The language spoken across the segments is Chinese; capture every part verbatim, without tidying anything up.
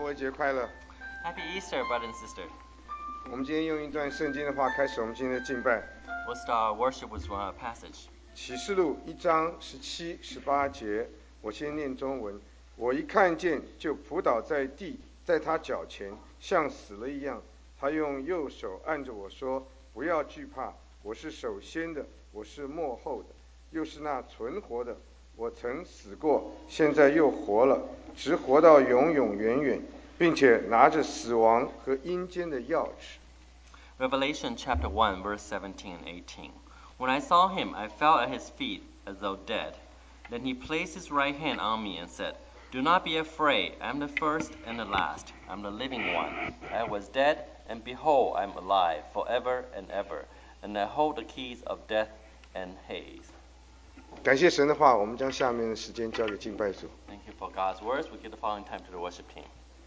活节快乐 Happy Easter, brother and sister. 我们今天用一段圣经的话开始我们今天的敬拜。 We'll start our worship with one passage. 启示录一章十七、十八节，我先念中文。我一看见，就扑倒在地，在他脚前，像死了一样。他用右手按着我说：“不要惧怕，我是首先的，我是末后的，又是那存活的。我曾死过，现在又活了，直活到永永远远，并且拿着死亡和阴间的钥匙。” Revelation chapter one, verse seventeen and eighteen. When I saw him, I fell at his feet as though dead. Then he placed his right hand on me and said, "Do not be afraid. I am the first and the last. I am the living one. I was dead, and behold, I am alive forever and ever, and I hold the keys of death and Hades." 感谢神的话，我们将下面的时间交给敬拜组。 Thank you for God's words. We give the following time to the worship team.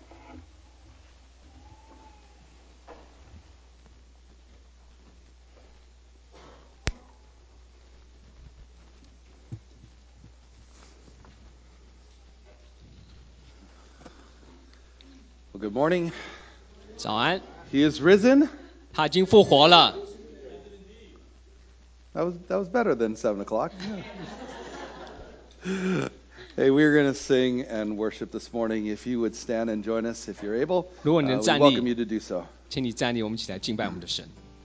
Well, good morning. 早安， He is risen. 他已经复活了。 That was that was better than seven o'clock. Hey, we're going to sing and worship this morning. If you would stand and join us, if you're able, 如果你 uh, 能 we 站立， welcome you to do so. 请你站立，我们一起来敬拜我们的神。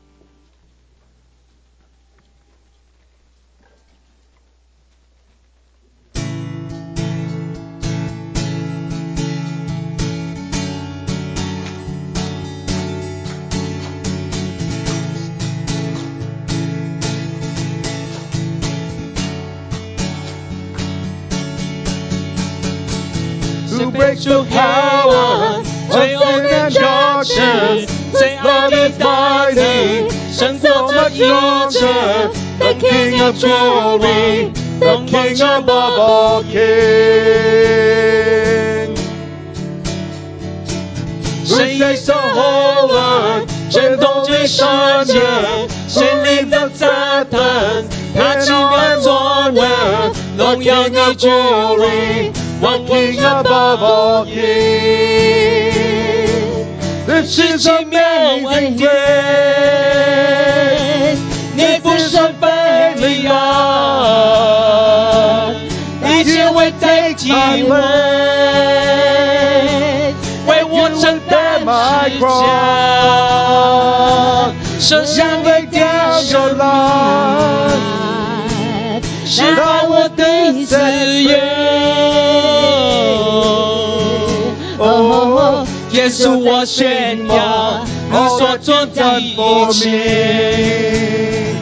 Who breaks the power of sin and darkness? Say, love is mighty, 胜过那勇者 The King of glory, the King above all kings. 谁在守候了？震动最圣洁，谁领的赞叹？他奇妙作为，荣耀你 glory, one King above all kings. This is amazing grace. 你不是非礼啊，一切为代替为，为我承担十架，舍下你的生命，是让我的自由。哦，耶稣，我宣扬你所做的一切。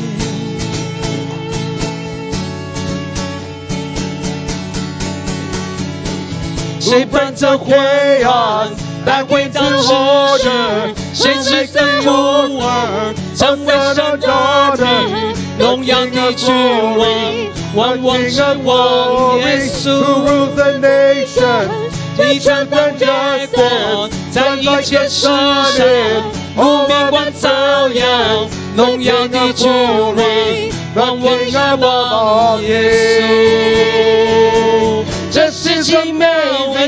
谁伴着灰暗，但会当火热？谁是的孤儿，成为神的儿，荣耀你主位，万王之王耶稣 Who rules the nation? 你承担结果，在一切世人，无名光照耀，荣耀你主位，万王之王耶稣。这是奇妙的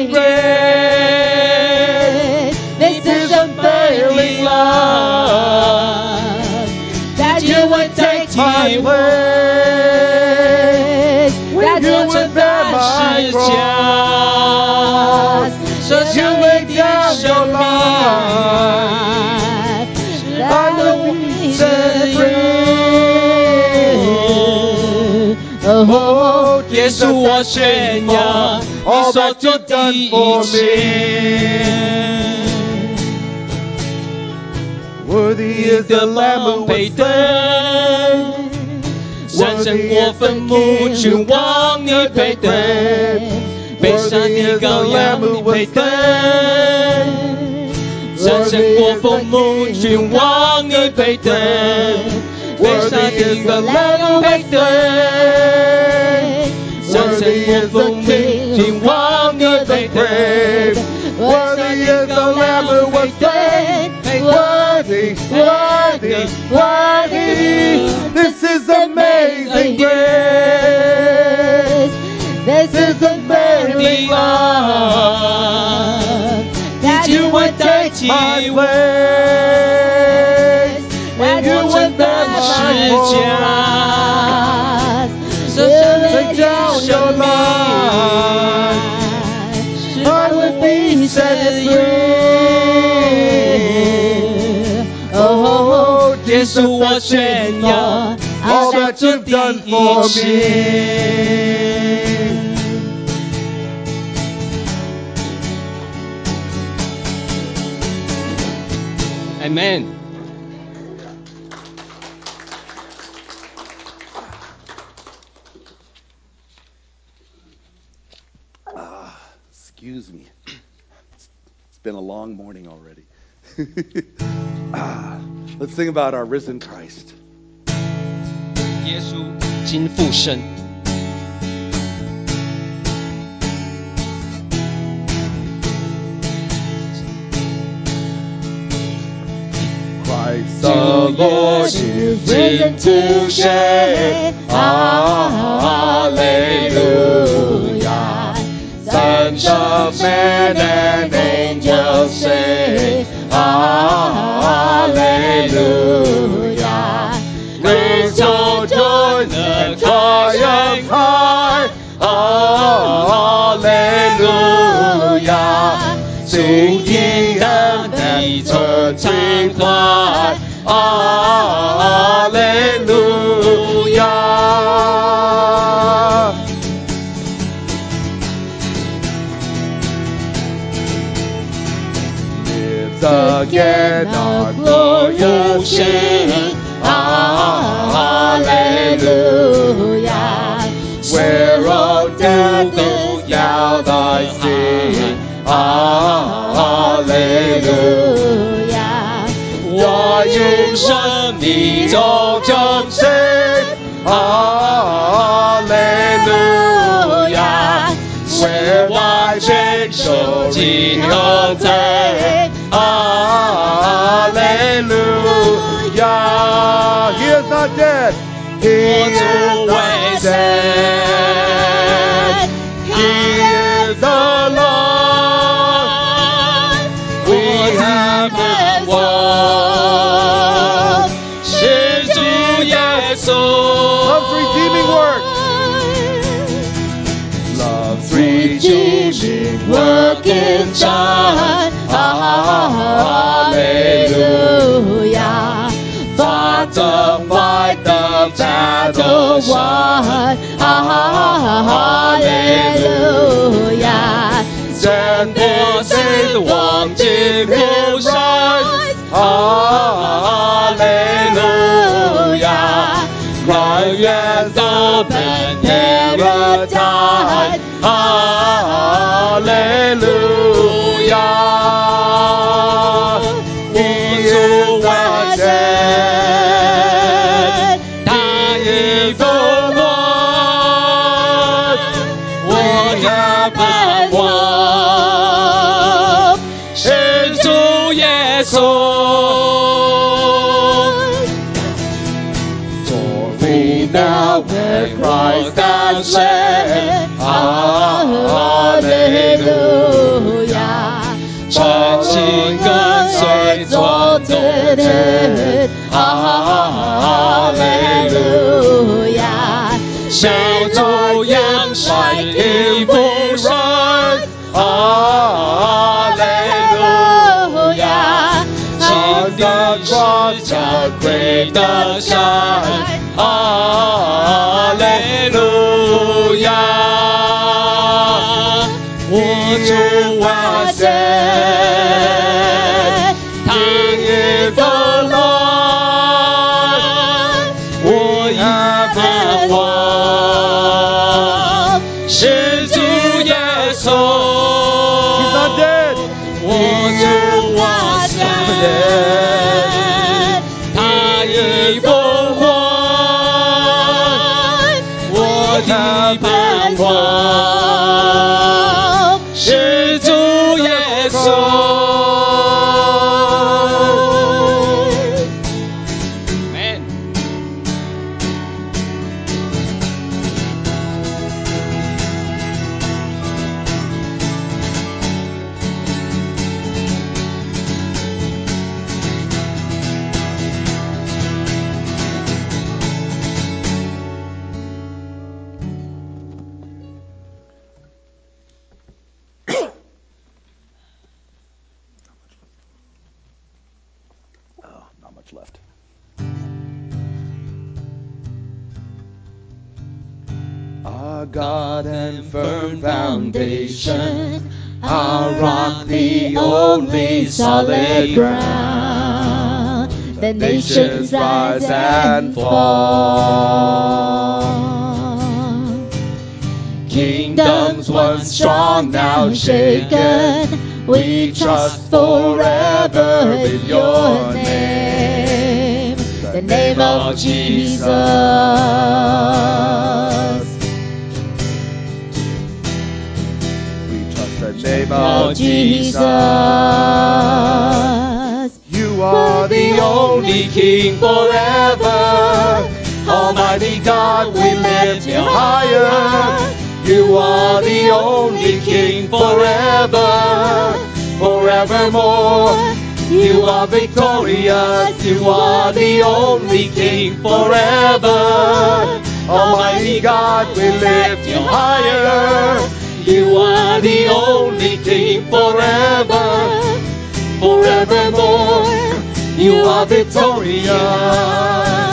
grace, this is unfailing love, that you would take my place, that you would bear my cross, 舍下你的生命，让我自由。哦，耶稣，我宣扬你所做的一切。 Worthy is the Lamb who 配 was 对，战胜过坟墓，君王你配对，背上的羔羊你配对，战胜过坟墓，君王你配对，背上的羔羊配对，战胜过坟墓，君王你配对。 Worthy is the Lamb who was slain. Worthy, worthy, worthy. This is amazing grace. This is amazing love. 会代替 my 我 place. 来 You 我 will 真的 bear 是 my 家， cross. 这是 Lay 你的 down 生 your 命， life. 使 I 我 will 被 be set set free. free. 哦，耶稣，我宣扬 all that you've done for me. Amen。 Excuse me. It's been a long morning already. ah, let's think about our risen Christ. 耶稣今复生。 Christ the Lord is risen today. Hallelujah. Sons of men and angels say, Hallelujah. Raise your joy and triumph high. Hallelujah. 主因让你存情怀。Hallelujah. Lives again our glorious King. Hallelujah. Where, O death, go thou thy sting. Hallelujah. 我用生命中征胜。Hallelujah. 为万民受尽恒在。Hallelujah. He is not dead. He is not dead. He is alive. We have won. 是主耶稣 Love's redeeming work. Love's redeeming work is done. Hallelujah. Fought the fight, the battle won. Hallelujah. 战过死亡今复生。Hallelujah. 甘愿走奔天的战。Hallelujah. He is not dead. 他已复活。我要盼望是主耶稣。For we now when Christ has led. Hallelujah. 诚心跟随主的人。Hallelujah. 小猪羊晒地不人。Hallelujah. 金的光下归的山。Hallelujah. 我主万岁，他已复活，我已盼望是主耶稣。He's not dead. 我主万岁，他已复活，我已盼望。是主耶稣。 Amen。 much left. Our God and firm foundation, our rock, the only solid ground. The nations rise and fall. Kingdoms once strong, now shaken. We trust forever in your name, the name of Jesus. The name of Jesus. You are the only King forever. Almighty God, we lift you higher. You are the only King forever, forevermore. You are victorious. You are the only King forever. Almighty God, we lift you higher. You are the only King forever, forevermore. You are victorious.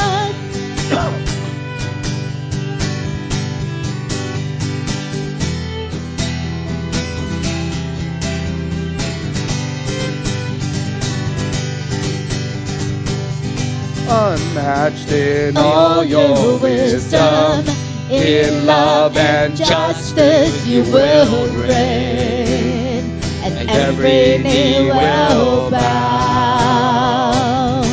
Unmatched in all your wisdom, in love and justice you will reign, and every knee will bow.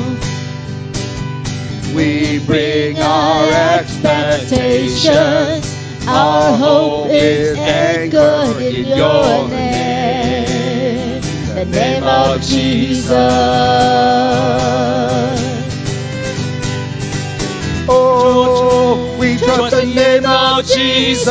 We bring our expectations, our hope is anchored in your name, the name of Jesus. Oh, we trust the name of Jesus.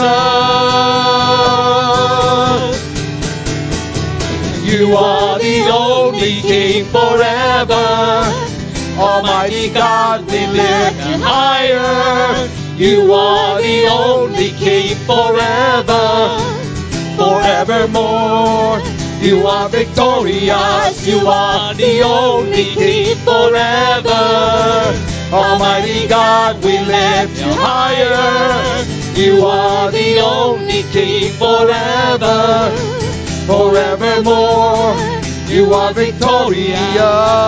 You are the only King forever. Almighty God, we lift you higher. You are the only King forever, forevermore. You are victorious. You are the only King forever. Almighty God, we lift you higher. You are the only King forever, forevermore. You are victorious.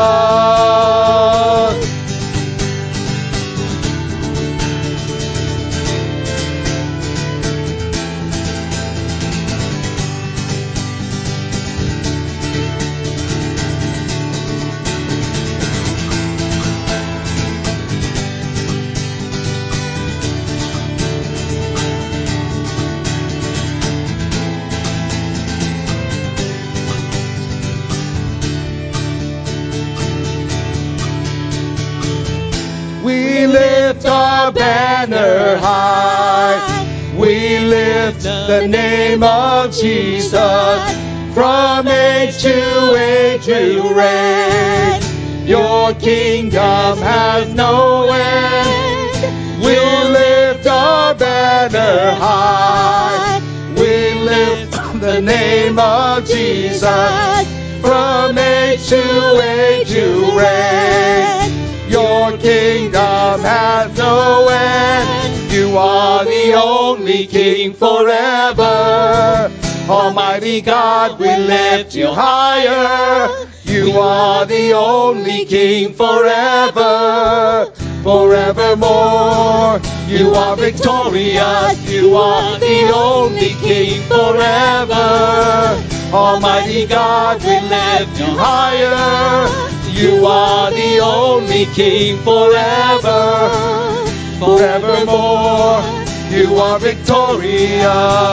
We lift our banner high. We lift the name of Jesus. From age to age you reign. Your kingdom has no end. We lift our banner high. We lift the name of Jesus. From age to age you reign. Your kingdom has no end. You are the only King forever. Almighty God, we lift you higher. You are the only King forever, forevermore. You are victorious. You are the only King forever. Almighty God, we lift you higher. You are the only King forever, forevermore. You are victorious.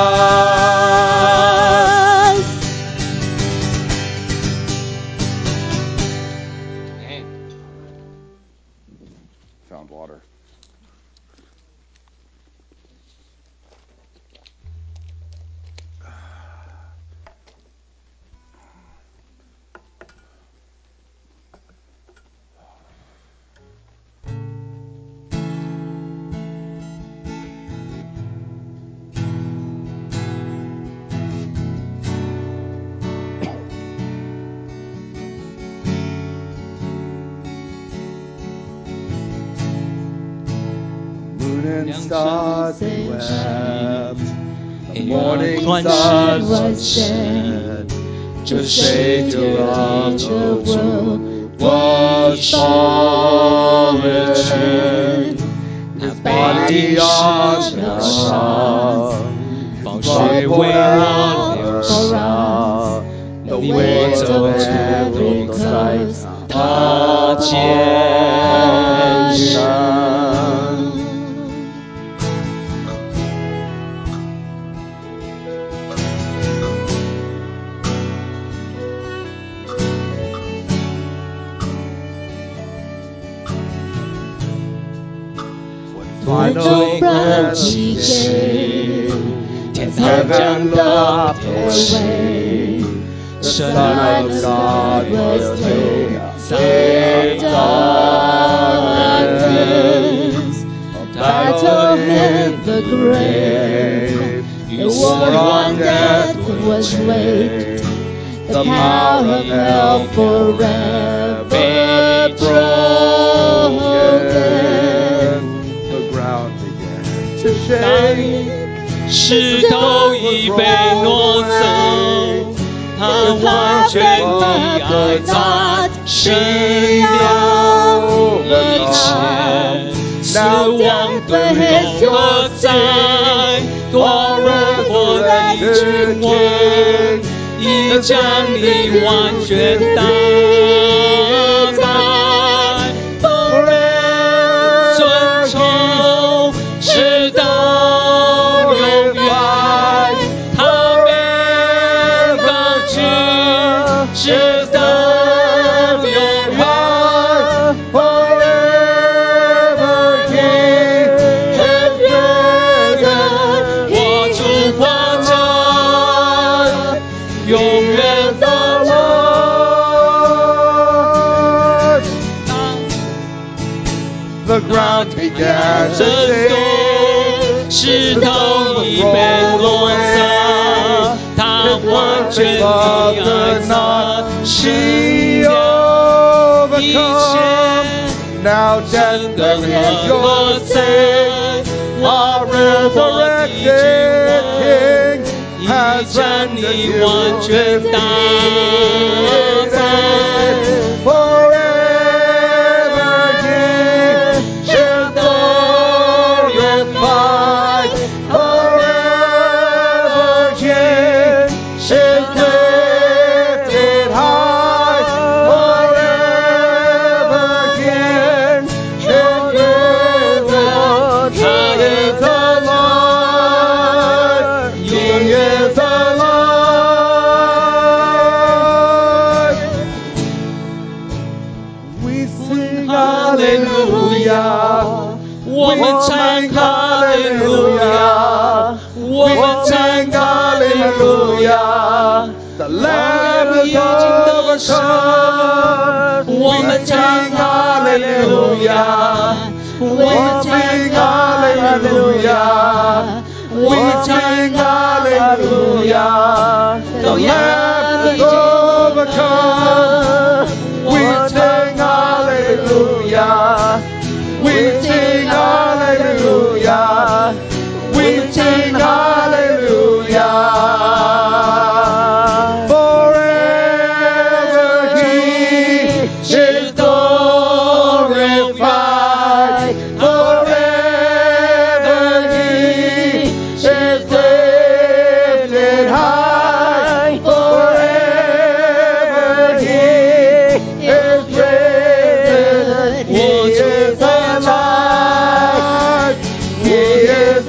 Found water. and stars they wept. The morning morning sun sun was was set. The The Savior of Savior the of the world world was fallen. His body on the cross, 宝血为我流下， the weight of every curse 他肩上。 Final breath he gave, heaven locked away. The Son of God was laid in darkness. Battle in the grave, the war on death was waged. The power of hell forever broken. The ground began to shake. 石头已被挪走，他完全的爱他胜了一切，死亡对何在？堕落或已经魂，已将你完全打败。遵从，直到永远，他没放弃，直到永远。我主活着，永远的我。 The ground began to 震 shake. 动，石头已被落下，他完全的爱他胜了一切。 Now death 整个 and 何 your 在？ sin, 我 our 复活的已 resurrected 经 King 已 has 将 rendered 你 you 完全打败。 Forever He is glorified. Forever He is lifted high. Forever He is risen. He is alive. He is alive. We sing hallelujah. 我们唱哈利路亚，我们唱哈利路亚， The Lamb is overcome. 我们唱哈利路亚，我们唱哈利路亚，我们唱哈利路亚。 The Lamb is overcome. We sing hallelujah. We sing hallelujah. We sing hallelujah. Forever He is glorified. Forever He is lifted high. Forever He is risen. He is alive. He is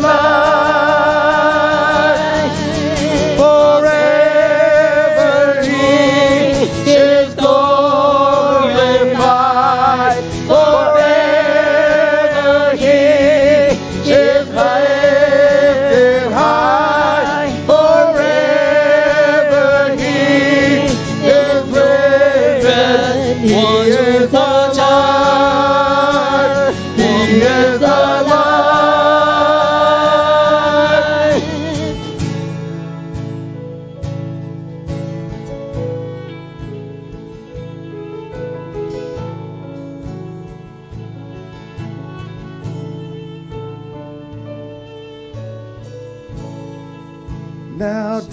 alive. Forever He is glorified. Forever He is lifted high. Forever He is risen. He is alive. He is alive.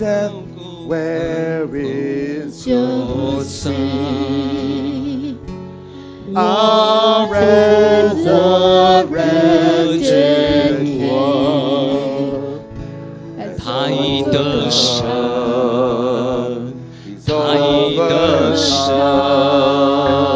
death, where is your sting? Our resurrected One, 他已得胜，他已得胜。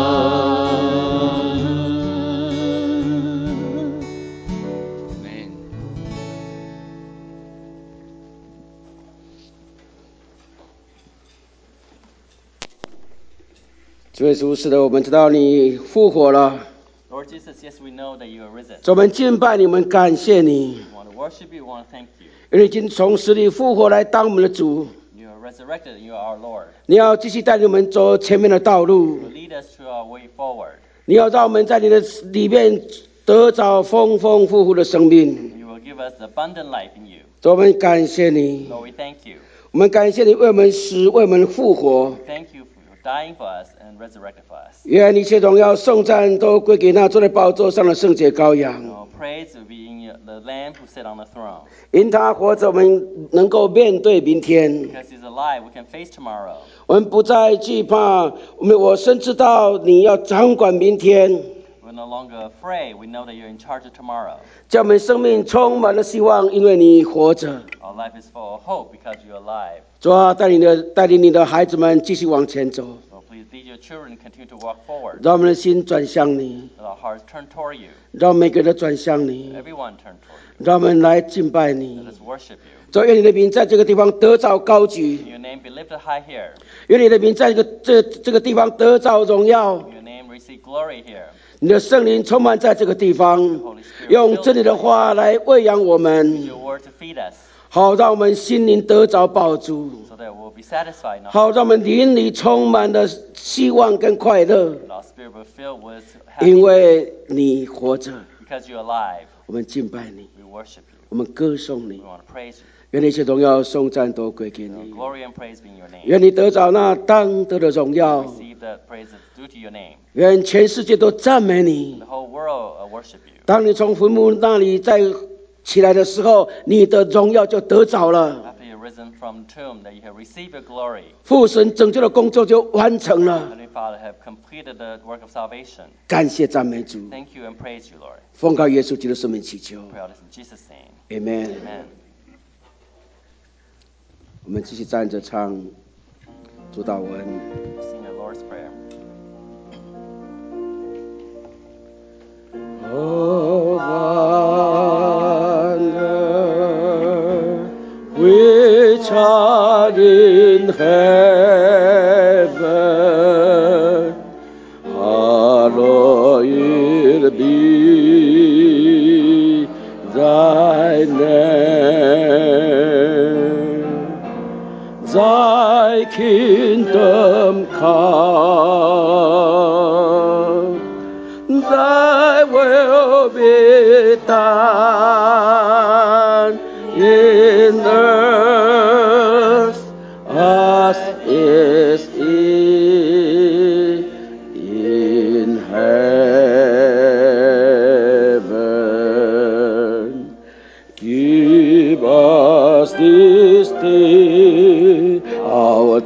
主耶稣，是的，我们知道你复活了。 Lord Jesus, yes, we know that you are risen. 我们敬拜你们，感谢你， We want to worship you, we want to thank you. 因为你已经从死里复活来当我们的主。 You are resurrected, you are our Lord. 你要继续带领我们走前面的道路， You lead us through our way forward. 你要让我们在你的里面得着丰丰富富的生命。 You will give us abundant life in you. 主，我们感谢你， Lord, we thank you. 我们感谢你为我们死，为我们复活。 Thank you for dying for us and resurrected for us. 愿一切荣耀颂赞都归给那坐在宝座上的圣洁羔羊。 All praise will be in your- the Lamb who sat on the throne. 因他活着，我们能够面对明天。 Because he's alive, we can face tomorrow. 我们不再惧怕，我们我深知道你要掌管明天， We're no longer afraid. We know that you're in charge of tomorrow. 叫我们生命充满了希望，因为你活着。 Our life is full of hope because you're alive. 主啊，带领的带领你的孩子们继续往前走， So please lead your children and continue to walk forward. 让我们的心转向你， Let our hearts turn toward you. 让每个人都转向你， Everyone turn toward you. 让我们来敬拜你 Let。us worship you. 主，愿你的名在这个地方得着高举， May your name be lifted high here. 愿你的名在这个这这个地方得着荣耀。 May your name receive glory here. 你的圣灵充满在这个地方， Holy Spirit, 用真理的话来喂养我 use 们， your word to feed us 好让我们心灵得着饱足， so that we'll be satisfied. in our 好让我们灵里充满了希望跟快乐， heart, and our spirit will fill with 因 happiness 为你活着。 because you're alive. 我们敬拜你， We worship you. 我们歌颂你 We，want to praise you. 愿一切荣耀颂赞都归给 Your 你， glory and praise be in your name. 愿你得着那当得的荣耀， Receive the praise that's due to your name. 愿全世界都赞美你 The。whole world uh, worship you. 当你从坟墓那里再起来的时候，你的荣耀就得着了。 After you're risen from the tomb, that you have received your glory. 父神拯救的工作就完成了。 Heavenly Father, have completed the work of salvation. 感谢赞美主， Thank you and praise you, Lord. 奉靠耶稣基督圣名祈求 Pray all this in Jesus' name. ，Amen。 Amen. 我们继续站着唱主祷文。 Sing the Lord's Prayer. Oh, wonder which art in heaven, hallowed be thy name. Thy kingdom come, thy will be done in earth as is in heaven. Give us this day our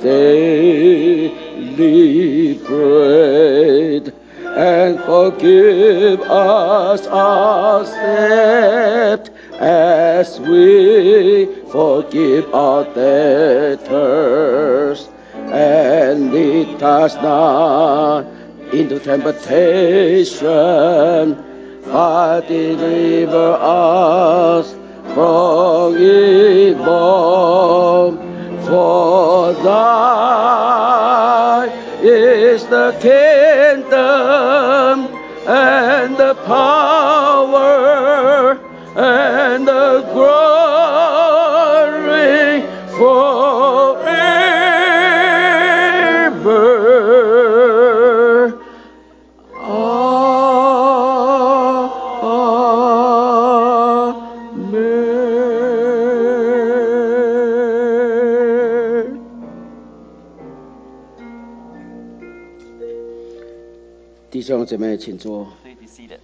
daily bread, and forgive us our debt as we forgive our debtors. And lead us not into temptation, but deliver us from evil. For thine is the kingdom and the power and the glory forever. Amen. 弟兄姐妹，请坐。 Please be seated.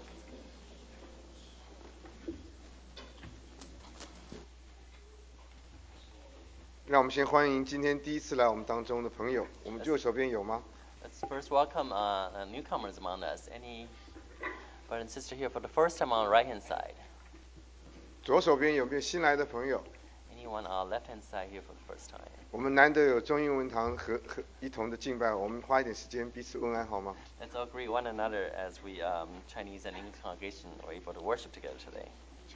让让我们先欢迎今天第一次来我们当中的朋友。我们右手边有吗？ Let's first welcome uh, uh, newcomers among us. Any brother and sister here for the first time on the right-hand side? 左手边有没有新来的朋友？ Anyone on the left-hand side here for the first time? 我们难得有中英文堂和和一同的敬拜，我们花一点时间彼此问安好吗？ Let's all greet one another as we, um, Chinese and English congregation, are able to worship together today.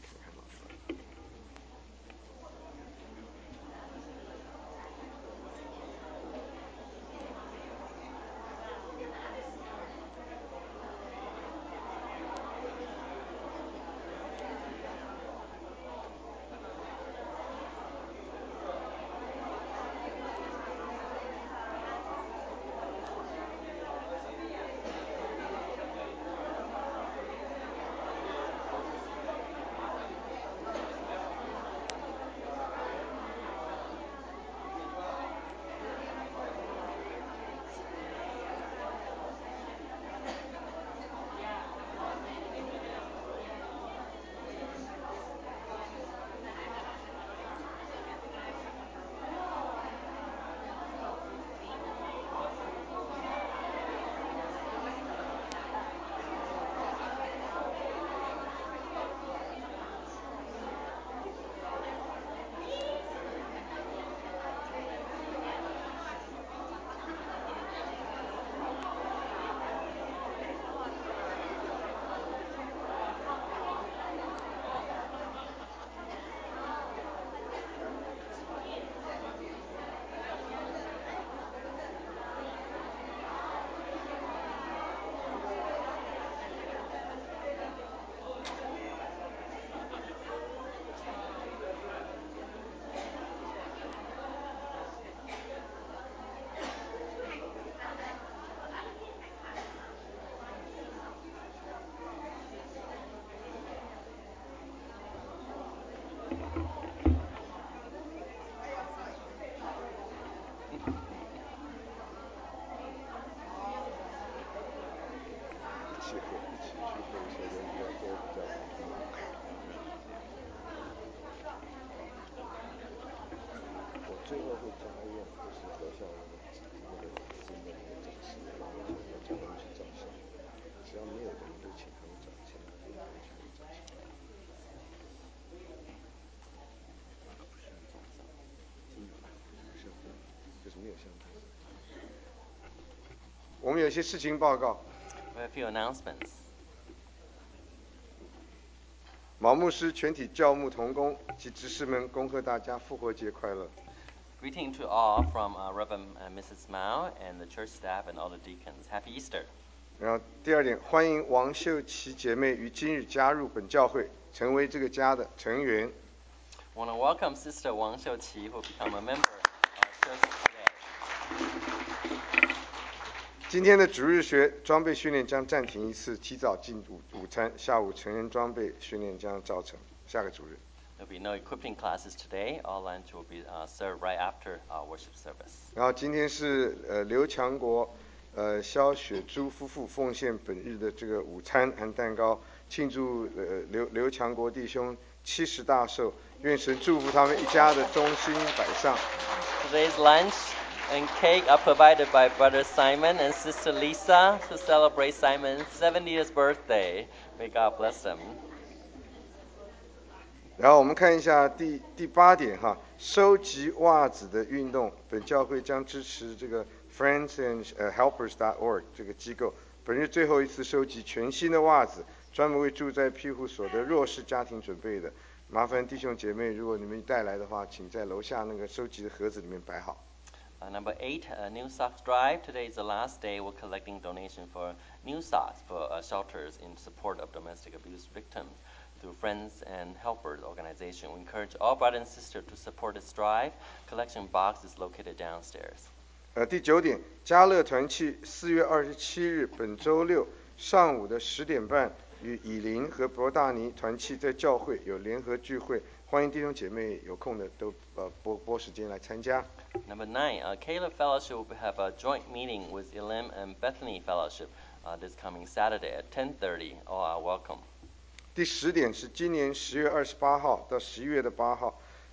我们有些事情报告。 We have a few announcements. 毛牧师全体教牧同工及执事们，恭贺大家复活节快乐。 Greeting to all from uh, Reverend uh, Missus Mao and the church staff and all the deacons. Happy Easter. 然后第二点，欢迎王秀琪姐妹于今日加入本教会，成为这个家的成员。 I want to welcome Sister Wang Xiuqi, who become a member of our church today. 今天的主日学装备训练将暂停一次，提早进午午餐，下午成人装备训练将照常。下个主日。 There will be no equipping classes today. All lunch will be uh, served right after our worship service. 然后今天是呃刘强国、呃肖雪珠夫妇奉献本日的这个午餐和蛋糕，庆祝呃刘刘强国弟兄七十大寿，愿神祝福他们一家的忠心摆上。 Today's lunch and cake are provided by Brother Simon and Sister Lisa to celebrate Simon's seventieth birthday. May God bless them. 然后我们看一下第第八点哈，收集袜子的运动。本教会将支持这个 Friends and Helpers dot org 这个机构，本日最后一次收集全新的袜子，专门为住在庇护所的弱势家庭准备的。麻烦弟兄姐妹，如果你们带来的话，请在楼下那个收集的盒子里面摆好。 Uh, number eight, uh, New Socks Drive. Today is the last day we're collecting donation for new socks for uh, shelters in support of domestic abuse victims through Friends and Helpers organization. We encourage all brothers and sisters to support this drive. Collection box is located downstairs. 呃，第九点，家乐团契四月二十七日，本周六上午的十点半，与以琳和伯大尼团契在教会有联合聚会，欢迎弟兄姐妹有空的都呃拨拨时间来参加。 Number nine, uh, Caleb Fellowship will have a joint meeting with Elim and Bethany Fellowship uh, this coming Saturday at ten thirty. All are welcome. 第十点是今年十月二十八号到十一月的八号，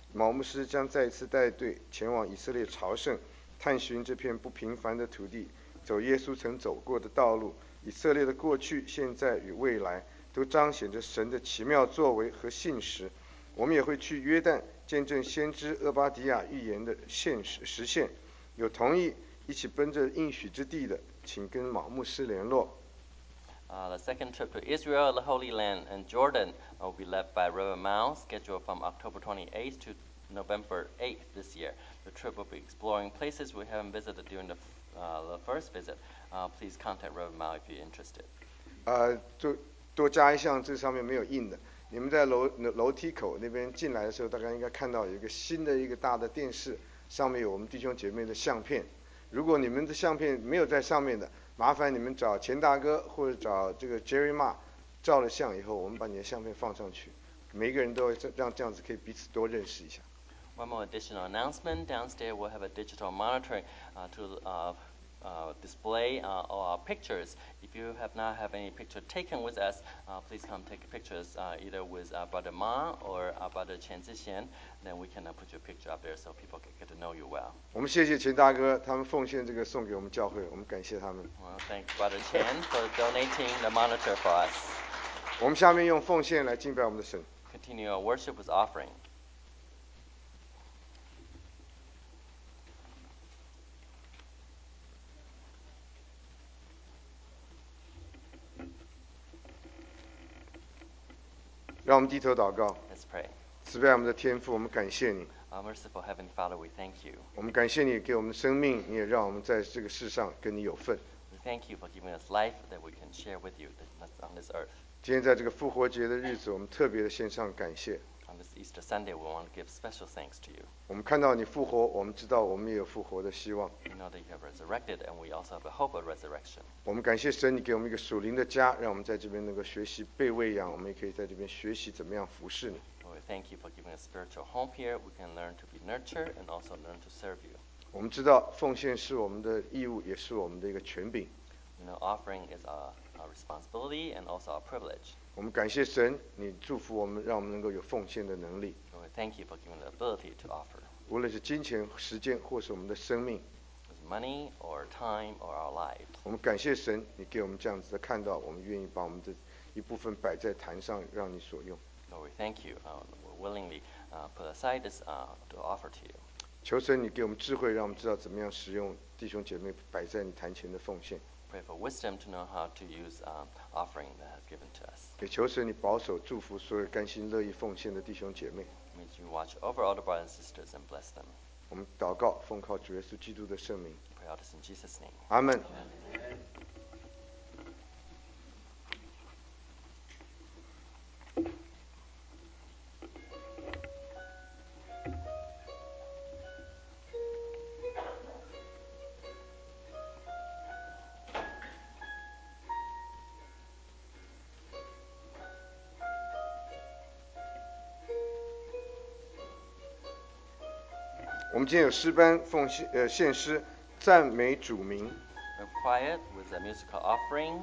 毛牧师将再一次带队前往以色列朝圣，探寻这片不平凡的土地，走耶稣曾走过的道路。以色列的过去、现在与未来都彰显着神的奇妙作为和信实。我们也会去约旦见证先知厄巴迪亚预言的现实实现。有同意一起奔着应许之地的，请跟毛牧师联络。 Uh, the second trip to Israel, the Holy Land, and Jordan will be led by Reverend Mao, scheduled from October twenty-eighth to November eighth this year. The trip will be exploring places we haven't visited during the, uh, the first visit. Uh, please contact Reverend Mao if you're interested. 呃，多多加一项，这上面没有印的。你们在楼楼梯口那边进来的时候，大概应该看到有一个新的一个大的电视，上面有我们弟兄姐妹的相片。如果你们的相片没有在上面的，麻烦你们找钱大哥或者找这个 Jerry Ma 照了相以后，我们把你的相片放上去，每个人都这样这样子可以彼此多认识一下。 One more additional announcement. Downstairs we'll have a digital monitoring uh, to uh, uh, display uh, all our pictures. If you have not have any picture taken with us, uh, please come take pictures uh, either with uh, Brother Ma or uh, Brother Chen Zixian. Then we can uh, put your picture up there so people can get to know you well. 我们谢谢钱大哥，他们奉献这个送给我们教会，我们感谢他们。 Well, thank Brother Chen for donating the monitor for us. 我们下面用奉献来敬拜我们的神。 Continue our worship with offering. 让我们低头祷告。 Let's pray. 慈悲我们的天父，我们感谢你。 Our merciful Heavenly Father, we thank you. 我们感谢你给我们的生命，你也让我们在这个世上跟你有份。 We thank you for giving us life that we can share with you on this earth. 今天在这个复活节的日子，我们特别的献上感谢。 On this Easter Sunday, we want to give special thanks to you. 我们看到你复活，我们知道我们也有复活的希望。 We know that you have resurrected, and we also have a hope of resurrection. 我们感谢神，你给我们一个属灵的家，让我们在这边能够学习被喂养，我们也可以在这边学习怎么样服侍你。 Lord, we thank you for giving us spiritual home here. We can learn to be nurtured and also learn to serve you. 我们知道奉献是我们的义务，也是我们的一个权柄。 You know, offering is our, our responsibility and also our privilege. 我们感谢神，你祝福我们，让我们能够有奉献的能力。 Lord, we thank you for giving the ability to offer. 无论是金钱、时间，或是我们的生命， With money or time or our lives. 我们感谢神，你给我们这样子的看到，我们愿意把我们的一部分摆在坛上，让你所用。 Lord, we thank you. Uh, we're willingly uh, put aside this uh, to offer to you. 求神你给我们智慧，让我们知道怎么样使用弟兄姐妹摆在你坛前的奉献。 Pray for wisdom to know how to use um, offering that has given to us. 也求神你保守祝福所有甘心乐意奉献的弟兄姐妹。 May you watch over all the brothers and sisters and bless them. 我们祷告，奉靠主耶稣基督的圣名， Pray all this in Jesus' name. 阿门。 我们今天有诗班奉献呃献诗赞美主名。 We're quiet with a musical offering.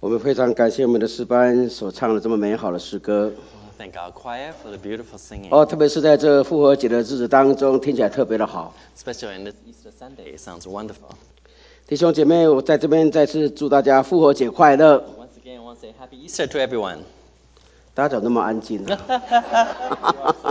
我们非常感谢我们的诗班所唱的这么美好的诗歌。 Thank our choir for the beautiful singing. 哦，特别是在这复活节的日子当中，听起来特别的好。 Especially in this Easter Sunday, it sounds wonderful. 弟兄姐妹，我在这边再次祝大家复活节快乐。 Once again, I want to say Happy Easter to everyone. 大家怎么那么安静呢、 啊、so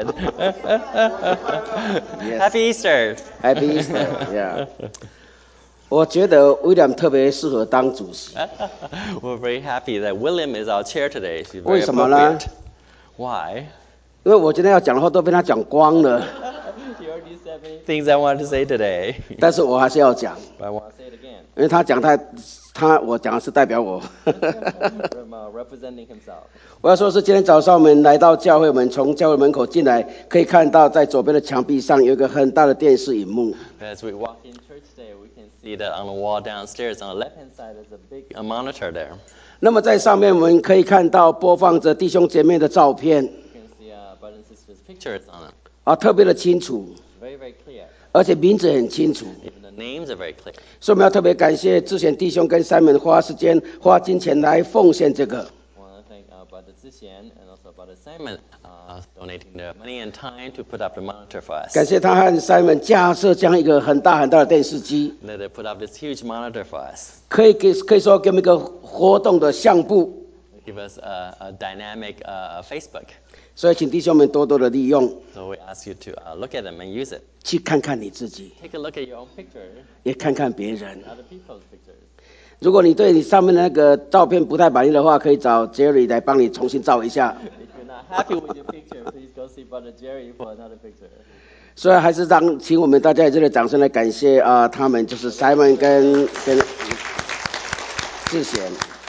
Happy Easter. Happy Easter. Yeah. 我觉得威廉特别适合当主席。 We're very happy that William is our chair today. She's very 为什么呢 ？Why? 因为我今天要讲的话都被他讲光了。 He already said many things I wanted to say today. 但是我还是要讲。 But I want to say it again. 因为他讲他他我讲的是代表我。 From, uh, representing himself. 我要说是今天早上我们来到教会，我们从教会门口进来，可以看到在左边的墙壁上有一个很大的电视荧幕。 As we walk in church today, we can see that on the wall downstairs, on the left-hand side, there's a big a monitor there. 那么在上面我们可以看到播放着弟兄姐妹的照片。 You can see uh, brothers and sisters' pictures on it. 啊，特别的清楚。 Very, very clear. 而且名字很清楚。 Even the names are very clear. 所以我们要特别感谢之前弟兄跟三门花时间、花金钱来奉献这个。 Brother Zhixian and also Brother Simon uh, donating their money and time to put up the monitor for us. 感谢他和 Simon 架设这样一个很大很大的电视机。 That they put up this huge monitor for us. 可以给可以说给我们一个活动的相簿。 Give us a, a dynamic uh, Facebook. 所以请弟兄们多多的利用。 So we ask you to uh, look at them and use it. 去看看你自己。 Take a look at your own picture. 也看看别人。 Other people's pictures. 如果你对你上面的那个照片不太满意的话，可以找 Jerry 来帮你重新照一下。 If you're not happy with your picture, please go see Brother Jerry for another picture. 所以还是让请我们大家以这个掌声来感谢啊、呃，他们就是 Simon 跟跟志贤。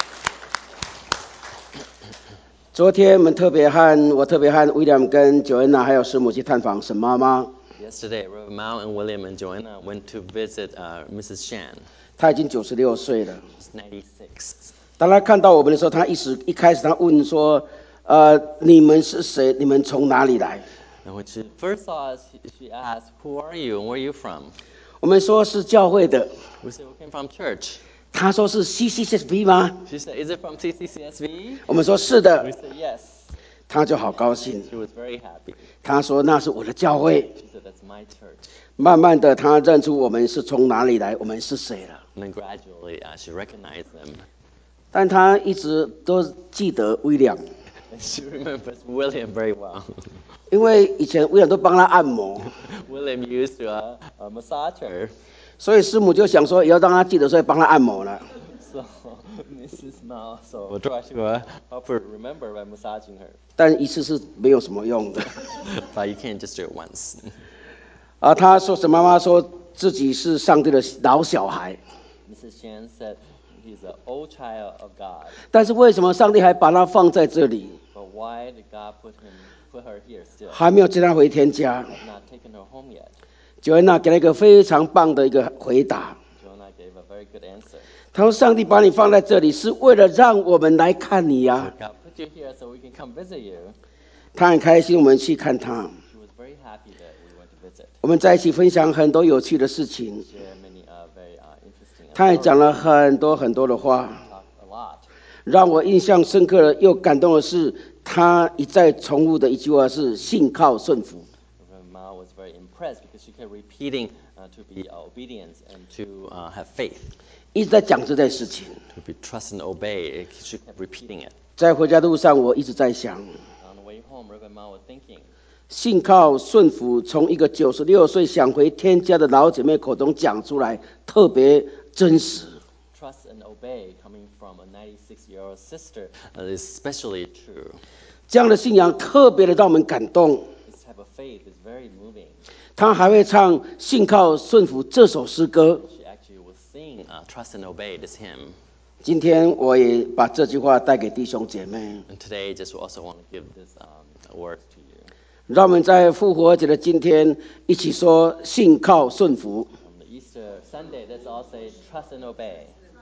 昨天我们特别和我特别和 William 跟 Joanna 还有师母去探访沈妈妈。 Yesterday, Reverend Mao and William and Joanna went to visit uh, Missus Shan. 他已经九十六岁了。 She's ninety-six. 当他看到我们的时候，他一时一开始他问说：“呃，你们是谁？你们从哪里来？” And when she first saw us, she asked, "Who are you and where are you from?" 我们说是教会的。 We said we came from church. 他说是 C C S V 吗 She said, "Is it from C C C S V?" 我们说是的。 We said yes. 他就好高兴。 She was very happy. 他说那是我的教会。 She said, "That's my church." 慢慢的，他认出我们是从哪里来，我们是谁了。 And then gradually, uh, she recognized them. 但他一直都记得威廉。 And she remembers William very well. 因为以前威廉都帮他按摩。 William used to uh, uh, massage her. 所以师母就想说，也要让他记得，所以帮他按摩了。 So Missus Mao so try to uh, help her remember by massaging her. 但一次是没有什么用的。 But you can't just do it once. 啊，他说沈妈妈说自己是上帝的老小孩。 Missus Shan said he's an old child of God. 但是为什么上帝还把他放在这里？ But why did God put him, put her here still? 还没有接他回天家。 I've not taken her home yet. 九恩娜给了一个非常棒的一个回答。 Jonah gave a very good answer. 他说：“上帝把你放在这里，是为了让我们来看你呀、啊。” God put you here so we can come visit you. 他很开心，我们去看他。 She was very happy that we went to visit. 我们在一起分享很多有趣的事情。 Share many uh, very uh, interesting. 他也讲了很多很多的话。 Talked a lot. 让我印象深刻的又感动的是，他一再重复的一句话是“信靠顺服”。 Ma was very impressed because she kept repeating uh, to be uh, obedient and to uh, have faith. 一直在讲这件事情。 To be trust and obey. She kept repeating it. 在回家路上，我一直在想。 On the way home, Reverend Ma was thinking. 信靠顺服，从一个九十六岁想回天家的老姐妹口中讲出来，特别真实。 Trust and obey coming from a ninety-six-year-old sister is especially true. 这样的信仰特别的让我们感动。 This type of faith is very moving. 他还会唱《信靠顺服》这首诗歌。 She actually will sing uh, Trust and Obey this hymn. 今天我也把这句话带给弟兄姐妹。 And today, just also want to give this um, word to you. 让我们在复活节的今天一起说信靠顺服。 On the Easter Sunday, let's all say Trust and Obey.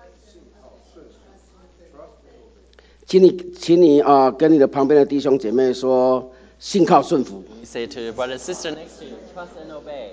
请你，请你啊、呃，跟你的旁边的弟兄姐妹说信靠顺服。 You say to your brother and sister next to you, Trust and Obey.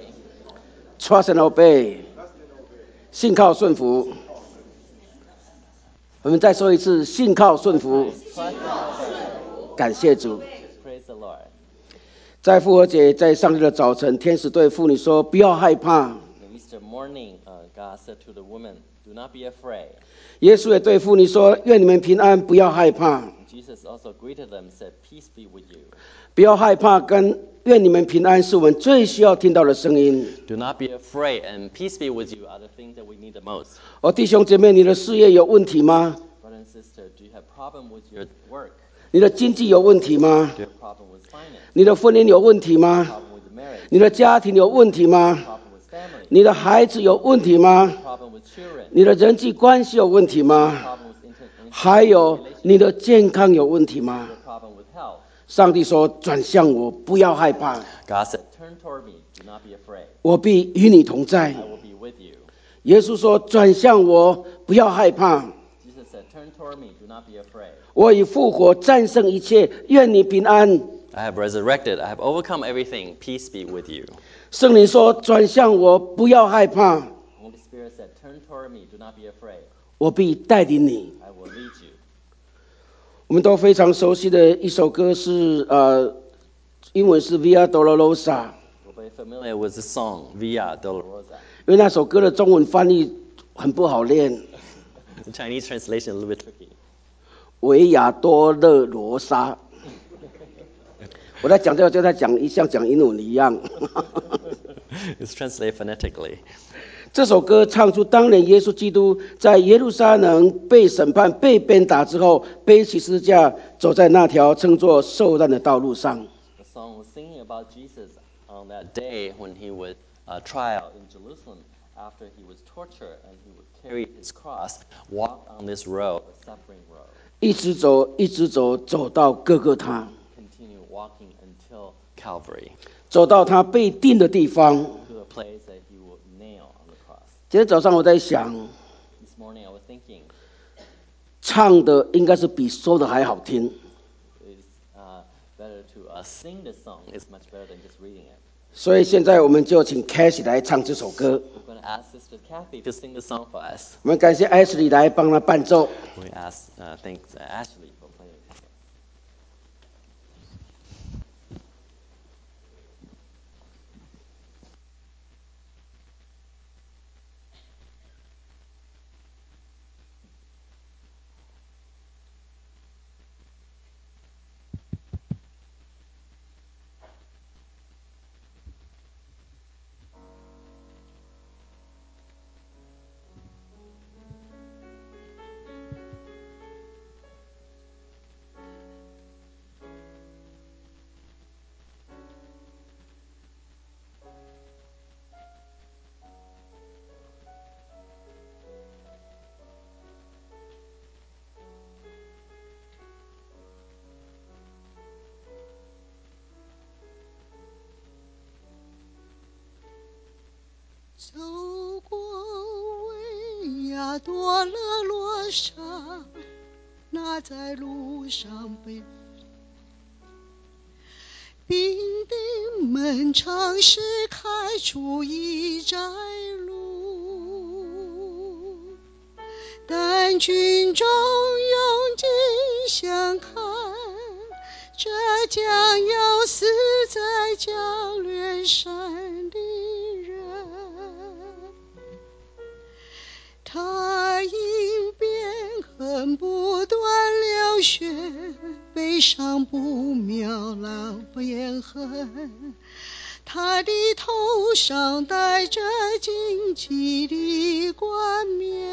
Trust and obey. 信靠顺服。 我们再说一次，信靠顺服。感谢主。 Praise the Lord. 在复活节，在上帝的早晨，天使对妇女说：“不要害怕。” The Easter morning, uh, God said to the woman, "Do not be afraid." 耶稣也对妇女说：“愿你们平安，不要害怕。” Jesus also greeted them and said, "Peace be with you." 不要害怕跟愿你们平安是我们最需要听到的声音。 Do not be afraid and peace be with you are the things that we need the most. 哦，弟兄姐妹，你的事业有问题吗？ Brother and sister, do you have problem with your work? 你的经济有问题吗？ Do you have problem with finance? 你的婚姻有问题吗？ Problem with marriage? 你的家庭有问题吗？ Problem with family? 你的孩子有问题吗？ Problem with children? 你的人际关系有问题吗？ Problem with inter- 还有你的健康有问题吗？ problem with health? 上帝说：“转向我，不要害怕， God said, "Turn toward me. Do not be afraid. 我必与你同在。 I will be with you." ” 耶稣说：“转向我，不要害怕， Jesus said, "Turn toward me. Do not be afraid. 我已复活，战胜一切，愿你平安。” I have resurrected. I have overcome everything. Peace be with you." 圣灵说：“转向我，不要害怕， Holy Spirit said, "Turn toward me. Do not be afraid. 我必带领你。” I will lead you. 我们都非常熟悉的一首歌是呃，英文是 Via Dolorosa， We're very familiar with the song Via Dolorosa. 因为那首歌的中文翻译很不好念， The Chinese translation a little bit tricky. 维亚多勒罗莎。我在讲这个就在讲，像讲英文一样。 It's translated phonetically. 这首歌唱出当年耶稣基督在耶路撒冷被审判、被鞭打之后，背起十字架，走在那条称作受难的道路上。 The song was singing about Jesus on that day when he was uh, trial in Jerusalem after he was tortured and he would carry his cross, walk on this road, the suffering road, 一直走，一直走，走到各个他， continue walking until Calvary, 走到他被钉的地方。 to a place that he would nail on the cross. 今天早上我在想， This morning I was thinking, 唱的应该是比说的还好听。 it's uh, better to uh, sing this song. It's much better than just reading it. 所以现在我们就请 Casey 来唱这首歌。 We're going to ask Sister Kathy to sing the song for us. 我们感谢 Ashley 来帮他伴奏。 We ask, uh, thanks uh, Ashley for playing. 走过维亚多勒罗莎，那在路上被兵丁们尝试开出一窄路，但军中拥挤相看，这将要死在江略山的人，他因鞭痕不断流血，背上不妙浪烟痕，他的头上戴着荆棘的冠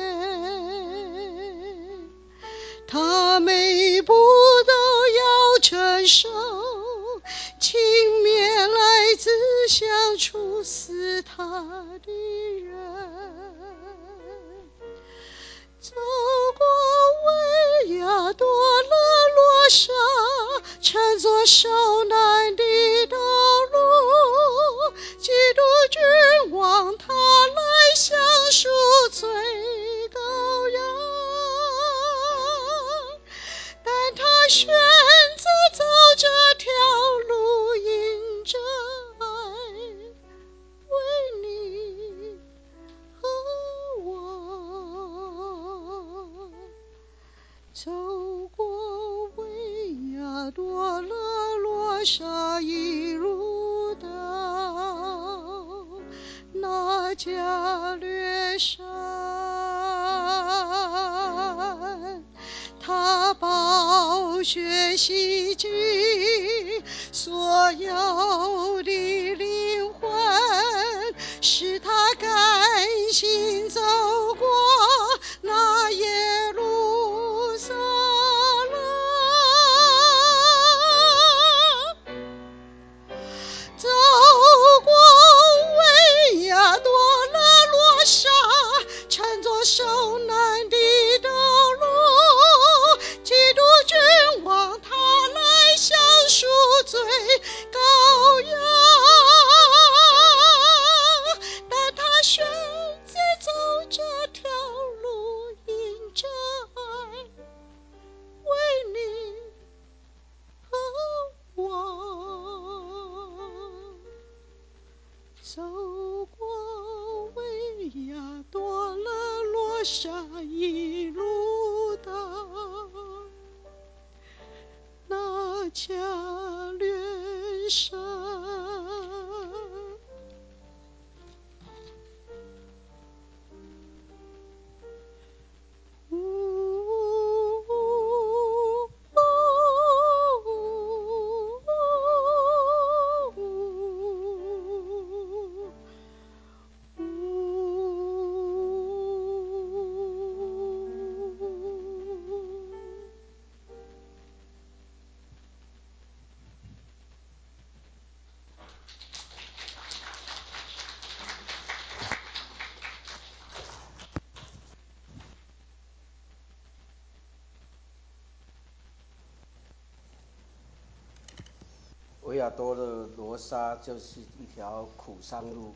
冕，他每步都要承受轻蔑来自想处死他的人。走过维亚多勒罗莎，乘坐受难的道路，基督君王他来详述罪羔羊，但他选择走这条路，因着爱，为你和我。 亚多勒罗沙一入到那加略山，他宝血洗净所有的灵魂，使他甘心走过那耶路撒冷，走过维亚多勒罗沙，乘着受难的道路，基督君王他来享赎罪羔羊，但他选择走这条路，因着爱为你而亡，走过维亚多勒罗沙一路到那加略山， 维亚多勒罗沙就是一条苦伤路，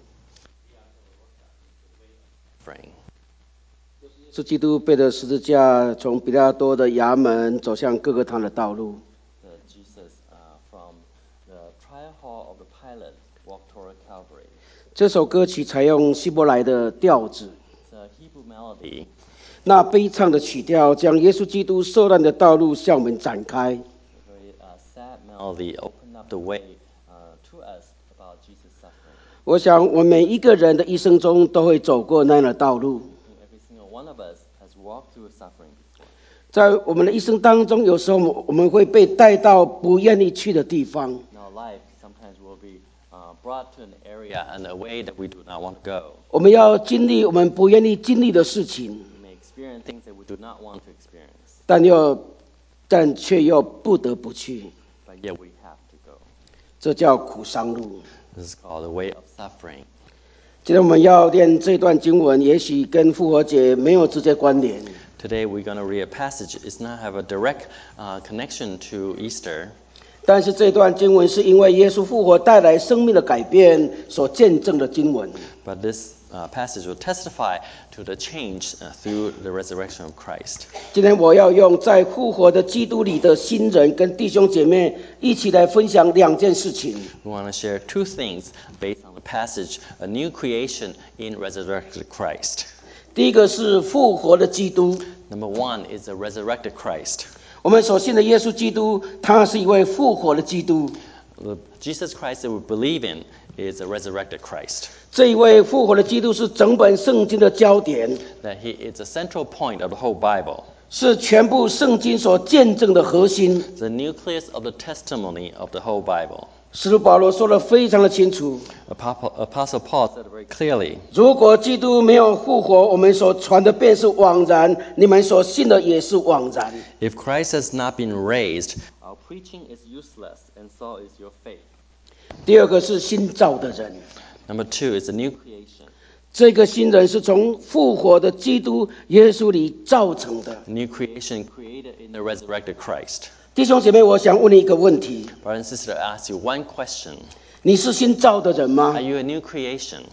是基督背着十字架从比拉多的衙门走向各个堂的道路。 Jesus uh, from the trial hall of the Pilate walked toward Calvary. 这首歌曲采用希伯来的调子， It's a Hebrew melody. 那悲唱的曲调将耶稣基督受难的道路向我们展开。 A very uh, sad melody opened up the way uh, to us about Jesus' suffering. 我想，我们每一个人的一生中都会走过那样的道路。 Every single one of us has walked through suffering before. 在我们的一生当中，有时候我们会被带到不愿意去的地方。 In our life, sometimes we'll be uh, brought to an area and a way that we do not want to go. 我们要经历我们不愿意经历的事情， We may experience things that we do not want to experience, 但又但却又不得不去， but yet we have to go. 这叫苦伤路。 This is called the way of suffering. 今天我们要念这段经文，也许跟复活节没有直接关联， Today we're going to read a passage. It does not have a direct uh, connection to Easter, 但是这段经文是因为耶稣复活带来生命的改变所见证的经文。 but this uh, passage will testify to the change uh, through the resurrection of Christ. 今天我要用在复活的基督里的新人跟弟兄姐妹一起来分享两件事情。 We want to share two things based on the passage, a new creation in resurrected Christ. 第一个是复活的基督， Number one is a resurrected Christ. 我们所信的耶稣基督，他是一位复活的基督。 The Jesus Christ that we believe in is a resurrected Christ. 这一位复活的基督是整本圣经的焦点， That he is a central point of the whole Bible, 是全部圣经所见证的核心。 the nucleus of the testimony of the whole Bible. 使徒保罗说得非常的清楚， Apostle Apostle Paul said it very clearly. 如果基督没有复活，我们所传的便是枉然，你们所信的也是枉然。 If Christ has not been raised, our preaching is useless, and so is your faith. 第二个是新造的人， Number two is a new creation. 这个新人是从复活的基督耶稣里造成的。 A new creation created in the resurrected Christ. 弟兄姐妹，我想问你一个问题： Brother and sister, I ask you one question. 你是新造的人吗 Are？you a new creation?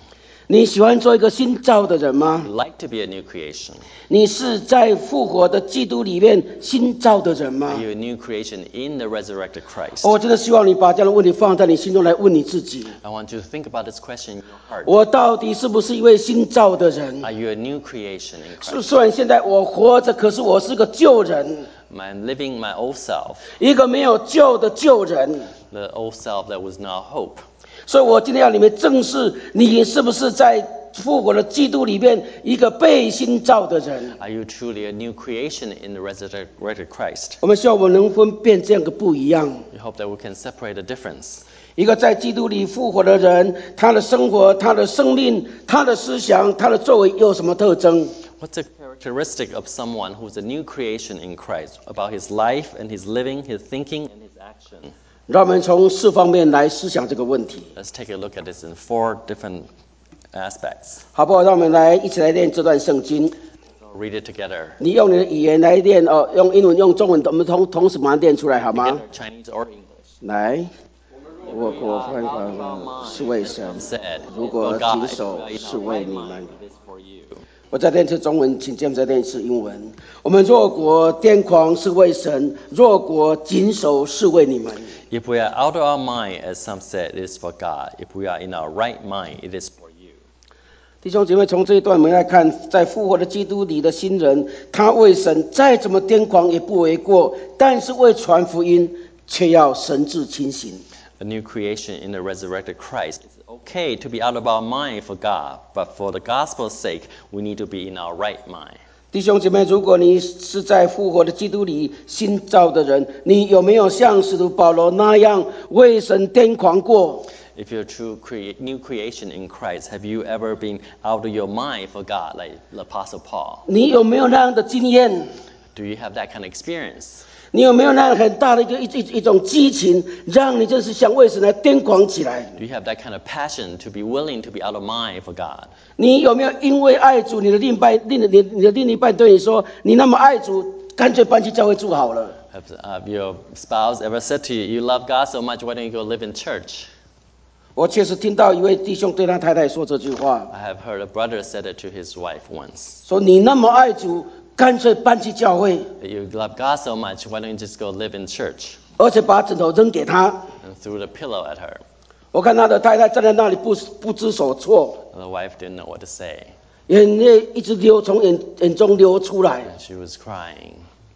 你喜欢做一个新造的人吗？ You like to be a new creation? 你是在复活的基督里面新造的人吗 Are？you a new creation in the resurrected Christ? 我真的希望你把这样的问题放在你心中来问你自己： I want you to think about this question in your heart. 我到底是不是一位新造的人？ Are you a new creation in 虽 Christ? 虽然现在我活着，可是我是个旧人， I'm living my old self, 一个没有救的旧人。 the old self that was now hope. 所以我今天要你们正视，你是不是在复活的基督里面一个被新造的人？ Are you truly a new creation in the resurrected Christ? 我们希望我们能分辨这样的不一样。 We hope that we can separate the difference. 一个在基督里复活的人，他的生活、他的生命、他的思想、他的作为有什么特征？ What's a characteristic of someone who's a new creation in Christ about his life and his living, his thinking, and his action? 让我们从四方面来思想这个问题， Let's take a look at this in four different aspects. 好不好？让我们来一起来念这段圣经。 So read it together. 你用你的语言来念哦，用英文、用中文，我们同同时马上念出来，好吗？ Together, Chinese or English. 来，我国翻译是为神， Said, 如 "For 果 God 谨 is 守 in 是 our 为 right 你 mind, 们。 it is for you." 我再念一次中文，请节目再念一次英文。我们若国癫狂是为神，若国谨守是为你们。 If we are out of our mind, as some said, it is for God. If we are in our right mind, it is for you. 弟兄姐妹，从这一段我们来看，在复活的基督里的新人，他为神再怎么癫狂也不为过，但是为传福音却要神志清醒。 A new creation in the resurrected Christ. It's okay to be out of our mind for God, but for the gospel's sake, we need to be in our right mind. 弟兄姐妹，如果你是在复活的基督里新造的人，你有没有像使徒保罗那样为神癫狂过？ If you're a true crea- new creation in Christ, have you ever been out of your mind for God, like the Apostle Paul? 你有没有那样的经验？ Do you have that kind of experience? 你有没有那样很大的一个一一一种激情，让你就是想为神来癫狂起来？ Do you have that kind of passion to be willing to be out of mind for God? 你有没有因为爱主，你的另一半、另你你的另一半对你说，你那么爱主，干脆搬去教会住好了？ Have uh, your spouse ever said to you, you love God so much, why don't you go live in church? 我确实听到一位弟兄对他太太说这句话， I have heard a brother said it to his wife once. 说你那么爱主，干脆搬去教会， That you love God so much, why don't you just go live in church? 而且把枕头扔给他。 And threw the pillow at her. 我看他的太太站在那里不不知所措， The wife didn't know what to say. 眼泪一直流从眼眼中流出来。 And she was crying.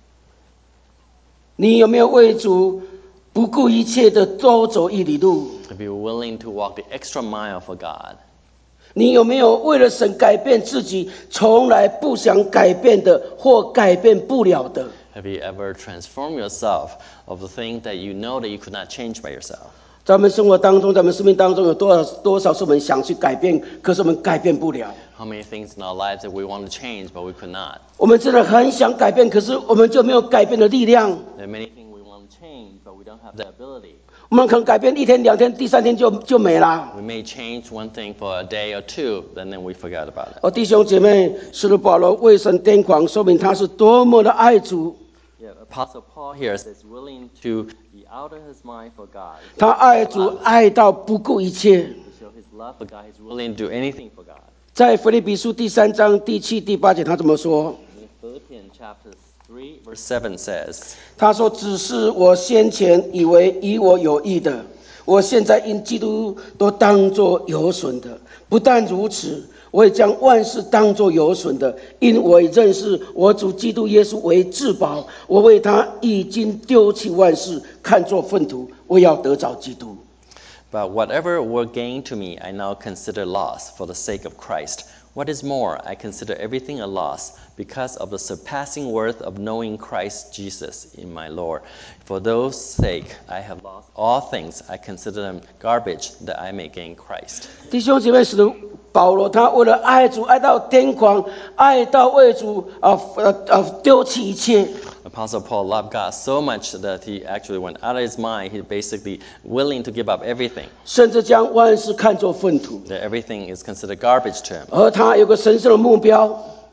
你有没有为主不顾一切的多走一里路？ If you're willing to walk the extra mile for God, 你有没有为了神改变自己从来不想改变的或改变不了的？ have you ever transformed yourself of the thing that you know that you could not change by yourself? 在我们生活当中，在我们生命当中，有多少多少是我们想去改变，可是我们改变不了。 How many things in our lives that we want to change, but we could not? 我们真的很想改变，可是我们就没有改变的力量。 There are many things we want to change, but we don't have the ability. 我们可能改变一天、两天，第三天就就没了。 We may change one thing for a day or two, and then we forget about it. 哦，弟兄姐妹，使徒保罗为神癫狂，说明他是多么的爱主。 Yeah, Apostle Paul here says willing to be out of his mind for God. 他爱主爱到不顾一切。 To show his love for God, he's willing to do anything for God. 在腓立比书第三章第七、第八节，他这么说。 In Philippians chapter three, verse seven says, 他说：“只是我先前以为以我有益的，我现在因基督都当作有损的。不但如此，我也将万事当作有损的，因我已认识我主基督耶稣为至宝。我为他已经丢弃万事，看作粪土，我要得着基督。” But whatever were gain to me, I now consider loss for the sake of Christ. What is more, I consider everything a loss because of the surpassing worth of knowing Christ Jesus in my Lord. For those sake, I have lost all things. I consider them garbage that I may gain Christ. 弟兄姐妹，使徒保罗他为了爱主爱到癫狂，爱到为主啊呃呃丢弃一切。 Apostle Paul loved God so much that he actually went out of his mind. He's basically willing to give up everything. 甚至将万事看作粪土， That everything is considered garbage to him. 而他有个神圣的目标，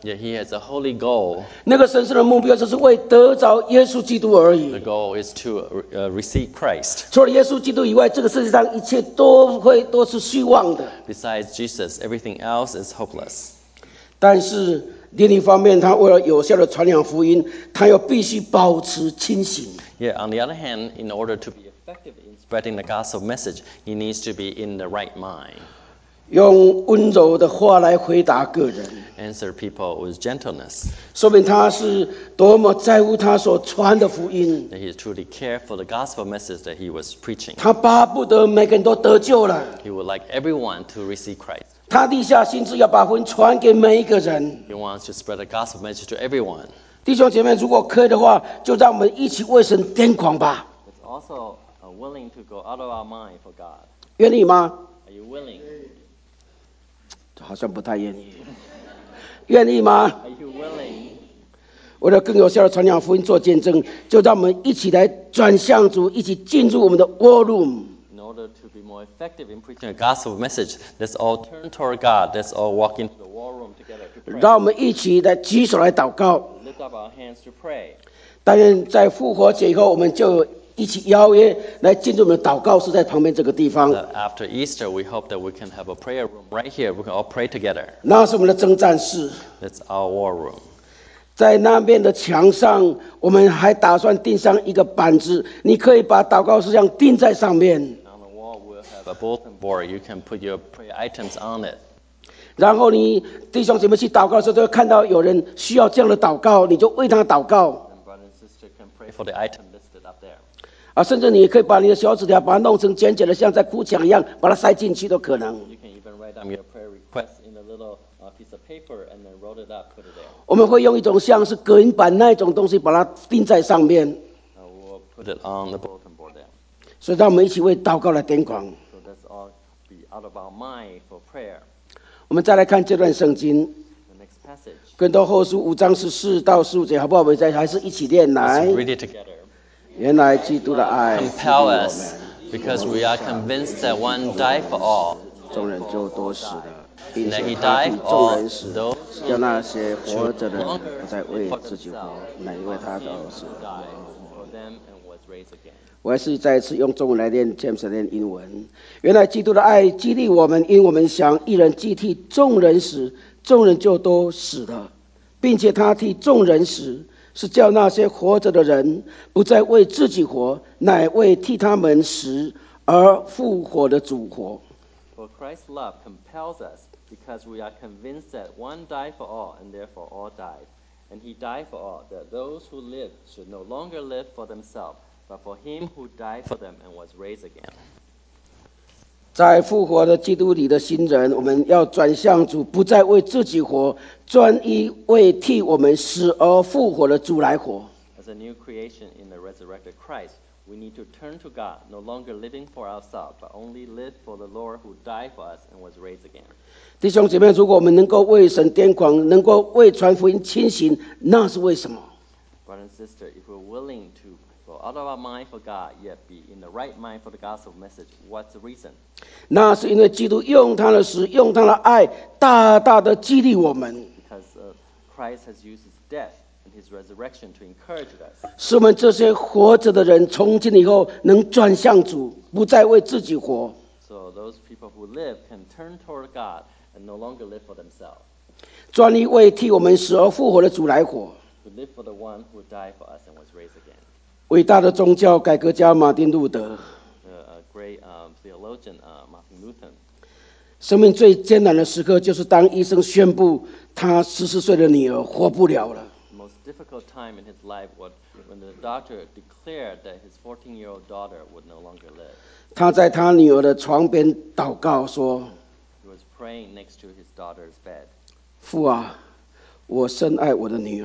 Yet he has a holy goal. 那个神圣的目标就是为得着耶稣基督而已。 The goal is to uh, receive Christ. 除了耶稣基督以外，这个世界上一切都会都是虚妄的。 Besides Jesus, everything else is hopeless. 但是另一方面，他为了有效的传扬福音，他又必须保持清醒。 Yet on the other hand, in order to be effective in spreading the gospel message, he needs to be in the right mind. 用温柔的话来回答个人， Answer people with gentleness. 说明他是多么在乎他所传的福音。 That he truly cared for the gospel message that he was preaching. 他巴不得每个人都得救了， He would like everyone to receive Christ. 他立下心志要把福音传给每一个人。 He wants to spread the gospel message to everyone. 弟兄姐妹，如果可以的话，就让我们一起为神癫狂吧。 It's also uh, willing to go out of our mind for God. 愿意吗？ Are you willing? 好像不太愿意。愿意吗？ Are you willing? 为了更有效的传扬福音做见证，就让我们一起来转向主，一起进入我们的 war room。 In order to be more effective in preaching a gospel message, let's all turn toward God. Let's all walk into the war room together to pray. 让我们一起来举手来祷告。 Lift up our hands to pray. 当然，在复活节以后，我们就一起邀约来进入我们的祷告室，在旁边这个地方。 Uh, after Easter, we hope that we can have a prayer room right here. We can all pray together. 那是我们的征战室， That's our war room. 在那边的墙上，我们还打算钉上一个板子，你可以把祷告事项钉在上面。 On the wall, we'll have a bulletin board. You can put your prayer items on it. 然后你弟兄姐妹去祷告的时候，都会看到有人需要这样的祷告，你就为他祷告。 And brother and sister can pray for the item listed up there. 啊，甚至你也可以把你的小纸条把它弄成简简的，像在哭墙一样，把它塞进去都可能。 You can even write down your prayer request in a little uh, piece of paper and then roll it up, put it there. 我们会用一种像是隔音板那一种东西把它钉在上面， Uh, we'll put it on the bulletin board there. 所以让我们一起为祷告来癫狂。 So let's all be out of our mind for prayer. 我们再来看这段圣经， The next passage. 哥林多后书五章十四到十五节，好不好？我们再还是一起念来。 Let's read it together. 原来基督的爱 Compel us, because we are convinced that one died for all, 众人就都死了，并 and that 且 he 他 died 替 for 众 all 人死， those 叫那些活着的人不再为自己活，乃因为他的死。 who died for them and was raised again. 我还是再一次用中文来念 James 念英文。原来基督的爱激励我们，因我们想一人既替众人死，众人就都死了，并且他替众人死，是叫那些活着的人不再为自己活，乃为替他们死而复活的主活。 For Christ's love compels us, because we are convinced that one died for all, and therefore all died. And he died for all, that those who live should no longer live for themselves, but for him who died for them and was raised again. 在复活的基督里的新人，我们要转向主，不再为自己活，专一为替我们死而复活的主来活。 As a new creation in the resurrected Christ, we need to turn to God, no longer living for ourselves, but only live for the Lord who died for us and was raised again. 弟兄姐妹，如果我们能够为神癫狂，能够为传福音清醒，那是为什么？ Brother and sister, if we're willing to go out of our mind for God, yet be in the right mind for the gospel message, what's the reason? 那是因为基督用他的死，用他的爱，大大的激励我们， Because uh, Christ has used his death and his resurrection to encourage us. 使我们这些活着的人，从今以后能转向主，不再为自己活。 So those people who live can turn toward God and no longer live for themselves. 专一为替我们死而复活的主来活。 To live for the one who died for us and was raised again. 伟大的宗教改革家马丁路德， The uh, great um, theologian uh, Martin Luther. 生命最艰难的时刻，就是当医生宣布他十四岁的女儿活不了了。 The most difficult time in his life was when the doctor declared that his fourteen-year-old daughter would no longer live. 他在他女儿的床边祷告说 He was praying next to his daughter's bed.：“ 父啊，我深爱我的女儿，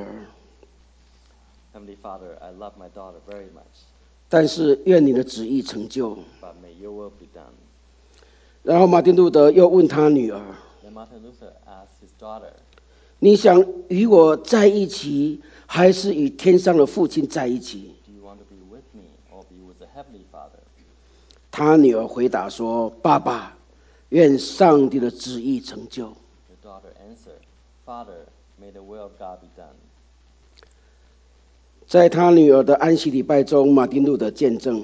Heavenly Father, I love my daughter very much, 但是愿你的旨意成就。 but may your will be done.” ” 然后马丁路德又问他女儿 Then Martin Luther asked his daughter,：“ 你想与我在一起，还是与天上的父亲在一起 Do you want to be with me or be with the Heavenly Father?” 他女儿回答说：“爸爸，愿上帝的旨意成就。” The daughter answered, “Father, May the will of God be done. 在他女儿的安息礼拜中，马丁路德见证：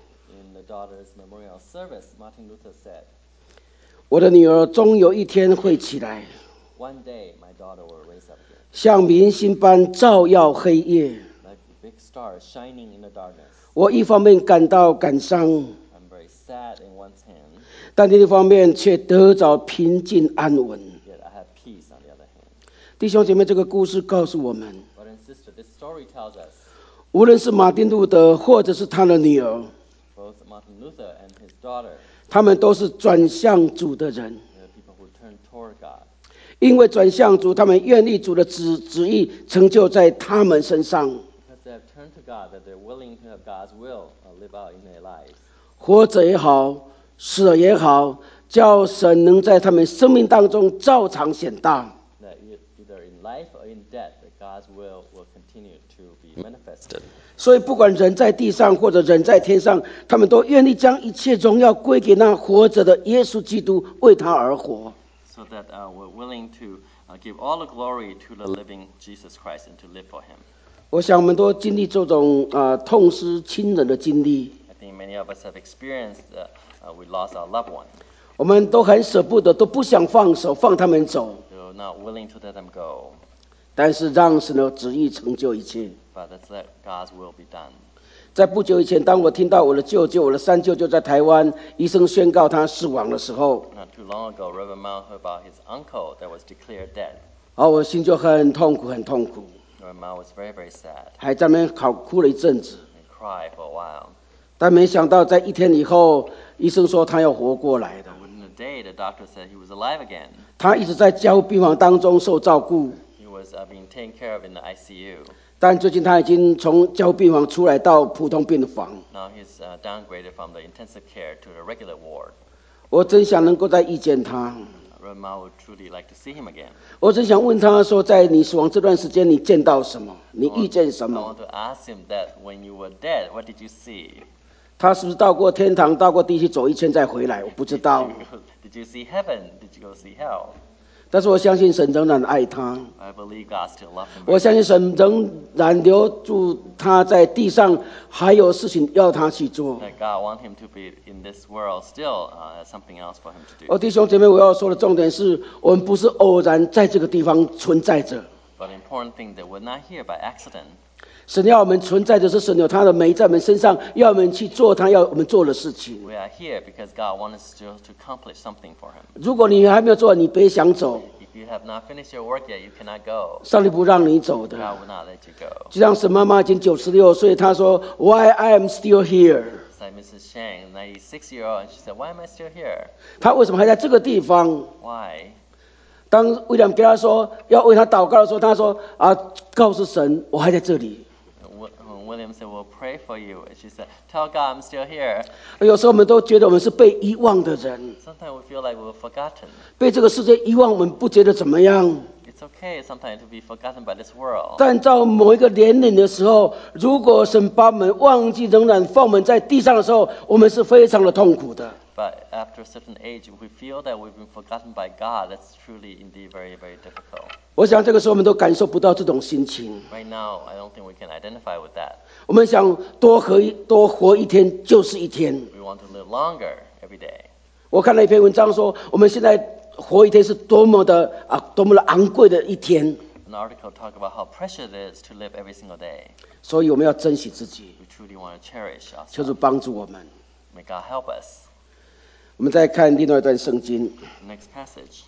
In the daughter's memorial service, Martin Luther said, 我的女儿终有一天会起来， "One day my daughter will raise up again, 像明星般照耀黑夜。 like a big star shining in the darkness." 我一方面感到感伤， I'm very sad in one hand, 但另一方面却得着平静安稳。 yet I have peace on the other hand. 弟兄姐妹，这个故事告诉我们， Brother and sister, this story tells us 无论是马丁路德或者是他的女儿， both Martin Luther and his daughter, 他们都是转向主的人。 they are people who turn toward God. 因为转向主，他们愿意主的旨旨意成就在他们身上。 Because they have turned to God, that they're willing to have God's will uh, live out in their lives. 活着也好，死了也好，叫神能在他们生命当中照常显大。 That e- either in life or in death, that God's will will continue to be manifested. 所以，不管人在地上或者人在天上，他们都愿意将一切荣耀归给那活着的耶稣基督，为他而活。 So that uh, we're willing to uh, give all the glory to the living Jesus Christ and to live for Him. 我想，我们都经历这种啊、呃、痛失亲人的经历， I think many of us have experienced uh, uh, we lost our loved one. 我们都很舍不得，都不想放手，放他们走。 We're not willing to let them go, 但是，让神的旨意成就一切。 but let's let God's will be done. 在不久以前，当我听到我的舅舅、我的三舅舅在台湾，医生宣告他死亡的时候， Not too long ago, Reverend Mao heard about his uncle that was declared dead. 而我心就很痛苦，很痛苦， Reverend Mao was very, very sad 还在那边哭哭了一阵子。 and cried for a while. 但没想到，在一天以后，医生说他要活过来的。 But within a day, the doctor said he was alive again. 他一直在加护病房当中受照顾， He was uh, being taken care of in the I C U. 但最近他已经从加护病房出来到普通病房。 Now he's uh, downgraded from the intensive care to the regular ward. 我真想能够再遇见他， Reverend Mao would truly like to see him again. 我真想问他说，在你死亡这段时间，你见到什么？你 I 遇 want, 见什 I 么 want？to ask him that when you were dead, what did you see? 他是不是到过天堂，到过地去走一圈再回来？我不知 Did 道。 you, did you see heaven? Did you go see hell? 但是我相信神仍然爱他， I believe God still loves him. 我相信神仍然留住他在地上，还有事情要他去做。 That God wants him to be in this world still uh, has something else for him to do. 哦，弟兄姐妹，我要说的重点是我们不是偶然在这个地方存在着， But the important thing that we're not here by accident. 神要我们存在着是神有他的美在我们身上，要我们去做他要我们做的事情。 We are here because God wants us to, to accomplish something for him. 如果你还没有做，你别想走， If you have not finished your work yet, you cannot go. 上帝不让你走的。 God will not let you go. 就像沈妈妈已经九十六岁，她说 Why I am still here？ It's like Missus Shang, ninety-six year old, and she said, "Why am I still here? 她为什么还在这个地方？ Why?" 当威廉跟她说要为她祷告的时候，她说啊，告诉神我还在这里。 When William said, "We'll pray for you," and she said, "Tell God I'm still here." 有时候我们都觉得我们是被遗忘的人， Sometimes we feel like we were forgotten. 被这个世界遗忘，我们不觉得怎么样。 It's okay sometimes to be forgotten by this world. 但到某一个年龄的时候，如果神把我们忘记，仍然放我们在地上的时候，我们是非常的痛苦的。 But after a certain age, if we feel that we've been forgotten by God, that's truly indeed very, very difficult. 我想这个时候我们都感受不到这种心情。 Right now, I don't think we can identify with that. 我们想多活一多活一天就是一天。 We want to live longer every day. 我看了一篇文章说，我们现在活一天是多么的啊，多么的昂贵的一天。 An article talked about how precious it is to live every single day. 所以我们要珍惜自己， We truly want to cherish 求主 ourselves. 帮助我们。 May God help us. 我们再看另外一段圣经， Next passage,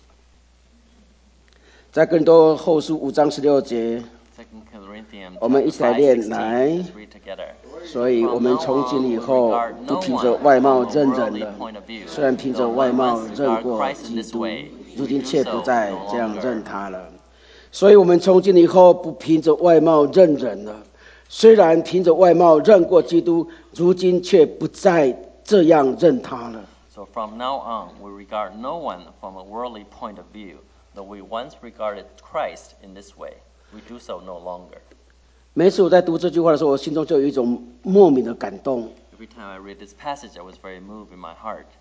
在哥林多后书五章十六节。 Second Corinthians 我们一 chapter 起来 five, 念 sixteen. 来。 Let's read together. 所以我们从今以后不凭着外貌认人了，虽然凭着外貌认过基督，如今却不再这样认他了。所以我们从今以后不凭着外貌认人了，虽然凭着外貌认过基督，如今却不再这样认他了。 So from now on, we regard no one from a worldly point of view, though we once regarded Christ in this way. We do so no longer. 每次我在读这句话的时候，我心中就有一种莫名的感动。 Every time I read this passage, I was very moved in my heart.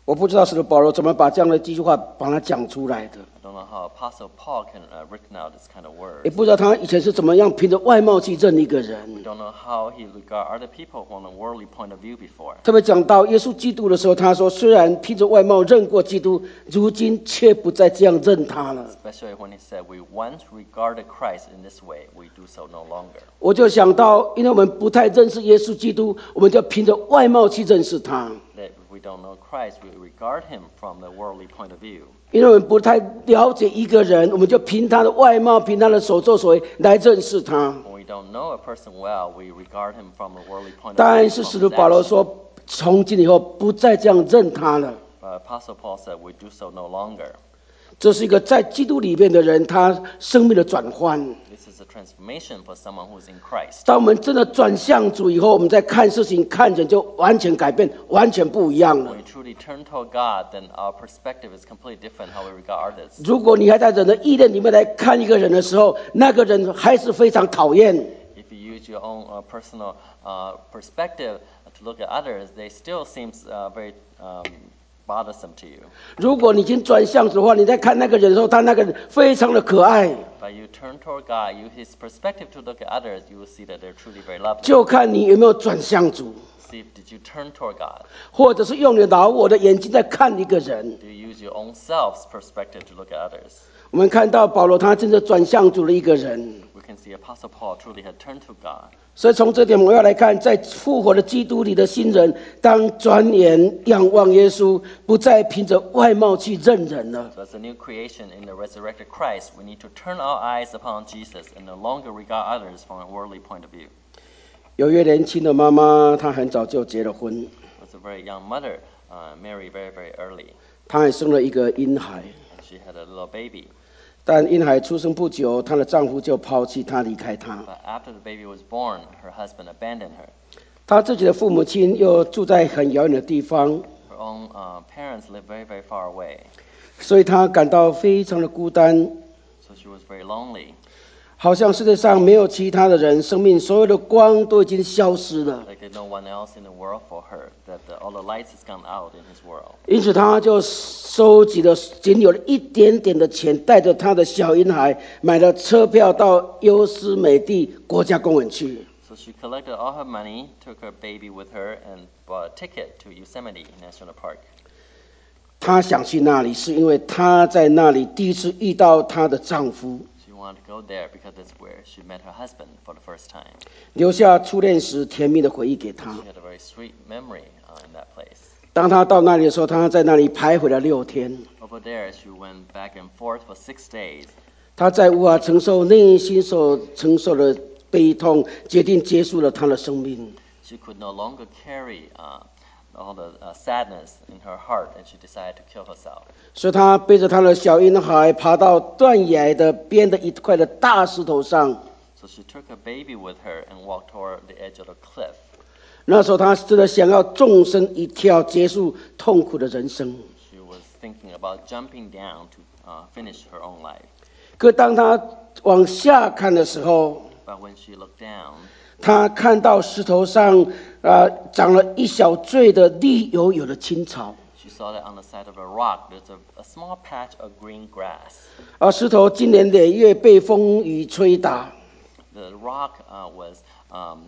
我不知道使徒保罗怎么把这样的几句话把它讲出来的， I don't know how Apostle Paul can uh, written out this kind of 也 words. 不知道他以前是怎么样凭着外貌去认一个 We 人。 don't know how he regard other people from a worldly point of view before. 特别讲到耶稣基督的时候，他说虽然凭着外貌认过基督，如今却不再这样认他了。 Especially when he said, we once regarded Christ in this way, we do so no longer. 我就想到，因为我们不太认识耶稣基督，我们就凭着外貌去认识他。 That if we don't know Christ, we regard him from the worldly point of view. 因为我们不太了解一个人，我们就凭他的外貌，凭他的所作所为来认识他。 When we don't know a person well, we regard him from a worldly point of view. 但是使徒 from his 保罗 actions. 说，从今以后不再这样认他了。 But Apostle Paul said, we do so no longer. 这是一个在基督里面的人，他生命的转换。 This is a transformation for someone who's in Christ. 当我们真的转向主以后，我们在看事情、看人就完全改变，完全不一样了 When。we truly turn toward God, then our perspective is completely different how we regard others. 如果你还在人的意念里面来看一个人的时候，那个人还是非常讨厌。 If you use your own uh, personal uh, perspective to look at others, they still seem uh, very um, bothersome to you. 如果你已经转向主的话，你在看那个人的时候，他那个人非常的可爱， But you turn toward God, use His perspective to look at others, you will see that they're truly very lovely. 就看你有没有转向主， See, did you turn toward God? 或者是用你老我的眼睛在看一个人。 Do you use your own self's perspective to look at others? 我们看到保罗他真的转向主的一个人， We can see Apostle Paul truly had turned to God. 所以从这点我们要来看，在复活的基督里的新人，当转眼仰望耶稣，不再凭着外貌去认人了。 So as a new creation in the resurrected Christ, we need to turn our eyes upon Jesus and no longer regard others from a worldly point of view. 有一位年轻的妈妈，她很早就结了婚， It was a very young mother, uh, married very, very early. 她还生了一个婴孩， And she had a little baby. 但婴孩出生不久，她的丈夫就抛弃她，离开她。 But after the baby was born, her husband abandoned her. 她自己的父母亲又住在很遥远的地方， Her own uh, parents lived very, very far away. 所以她感到非常的孤单， So she was very lonely. 好像世界上没有其他的人，生命所有的光都已经消失了。 Like there's no one else in the world for her, that the, all the lights has gone out in his world. 因此，她就收集了仅有的一点点的钱，带着她的小婴孩，买了车票到优斯美地国家公园去。 So she collected all her money, took her baby with her, and bought a ticket to Yosemite National Park. 她想去那里，是因为她在那里第一次遇到她的丈夫， She wanted to go there because that's where she met her husband for the first time. 留下初恋时甜蜜的回忆给她。 She had a very sweet memory uh, in that place. 当她到那里的时候，她在那里徘徊了六天。 Over there, she went back and forth for six days. 她在无法承受内心所承受的悲痛，决定结束了她的生命。 She could no longer carry uh, all the uh, sadness in her heart, and she decided to kill herself. 所以她背着她的小婴孩，爬到断崖的边的一块的大石头上。 So she took her baby with her and walked toward the edge of the cliff. 那时候，她真的想要纵身一跳，结束痛苦的人生。 She was thinking about jumping down to uh, finish her own life. 可当她往下看的时候， But when she looked down, 她看到石头上啊、呃、长了一小穗的绿油油的青草， she saw that on the side of a rock there's a, a small patch of green grass. 而石头经年累月被风雨吹打， The rock uh, was, um,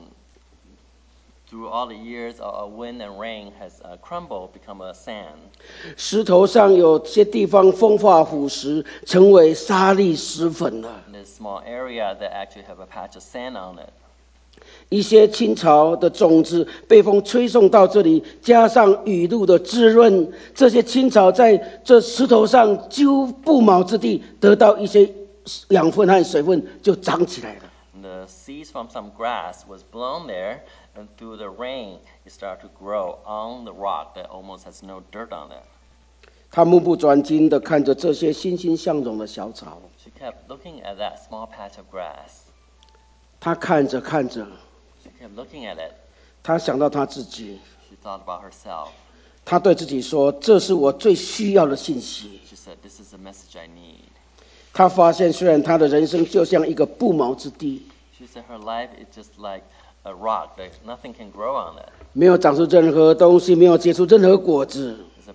through all the years of wind and rain, has uh, crumbled, become a sand. 石头上有些地方风化腐蚀，成为沙砾石粉了。 In this small area that actually have a patch of sand on it. 一些青草的种子被风吹送到这里，加上雨露的滋润，这些青草在这石头上几乎不毛之地得到一些养分和水分，就长起来了。 And the seeds from some grass was blown there, and through the rain, it started to grow on the rock that almost has no dirt on it. 他目不转睛地看着这些欣欣向荣的小草， She kept looking at that small patch of grass. 他看着看着， She kept looking at it. 他想到他自己， She thought about herself. 他对自己说：“这是我最需要的信息。 She said, "This is the message I need." ” 他发现，虽然他的人生就像一个不毛之地， She said her life is just like a rock that nothing can grow on it. 没有长出任何东西，没有结出任何果子。 It's a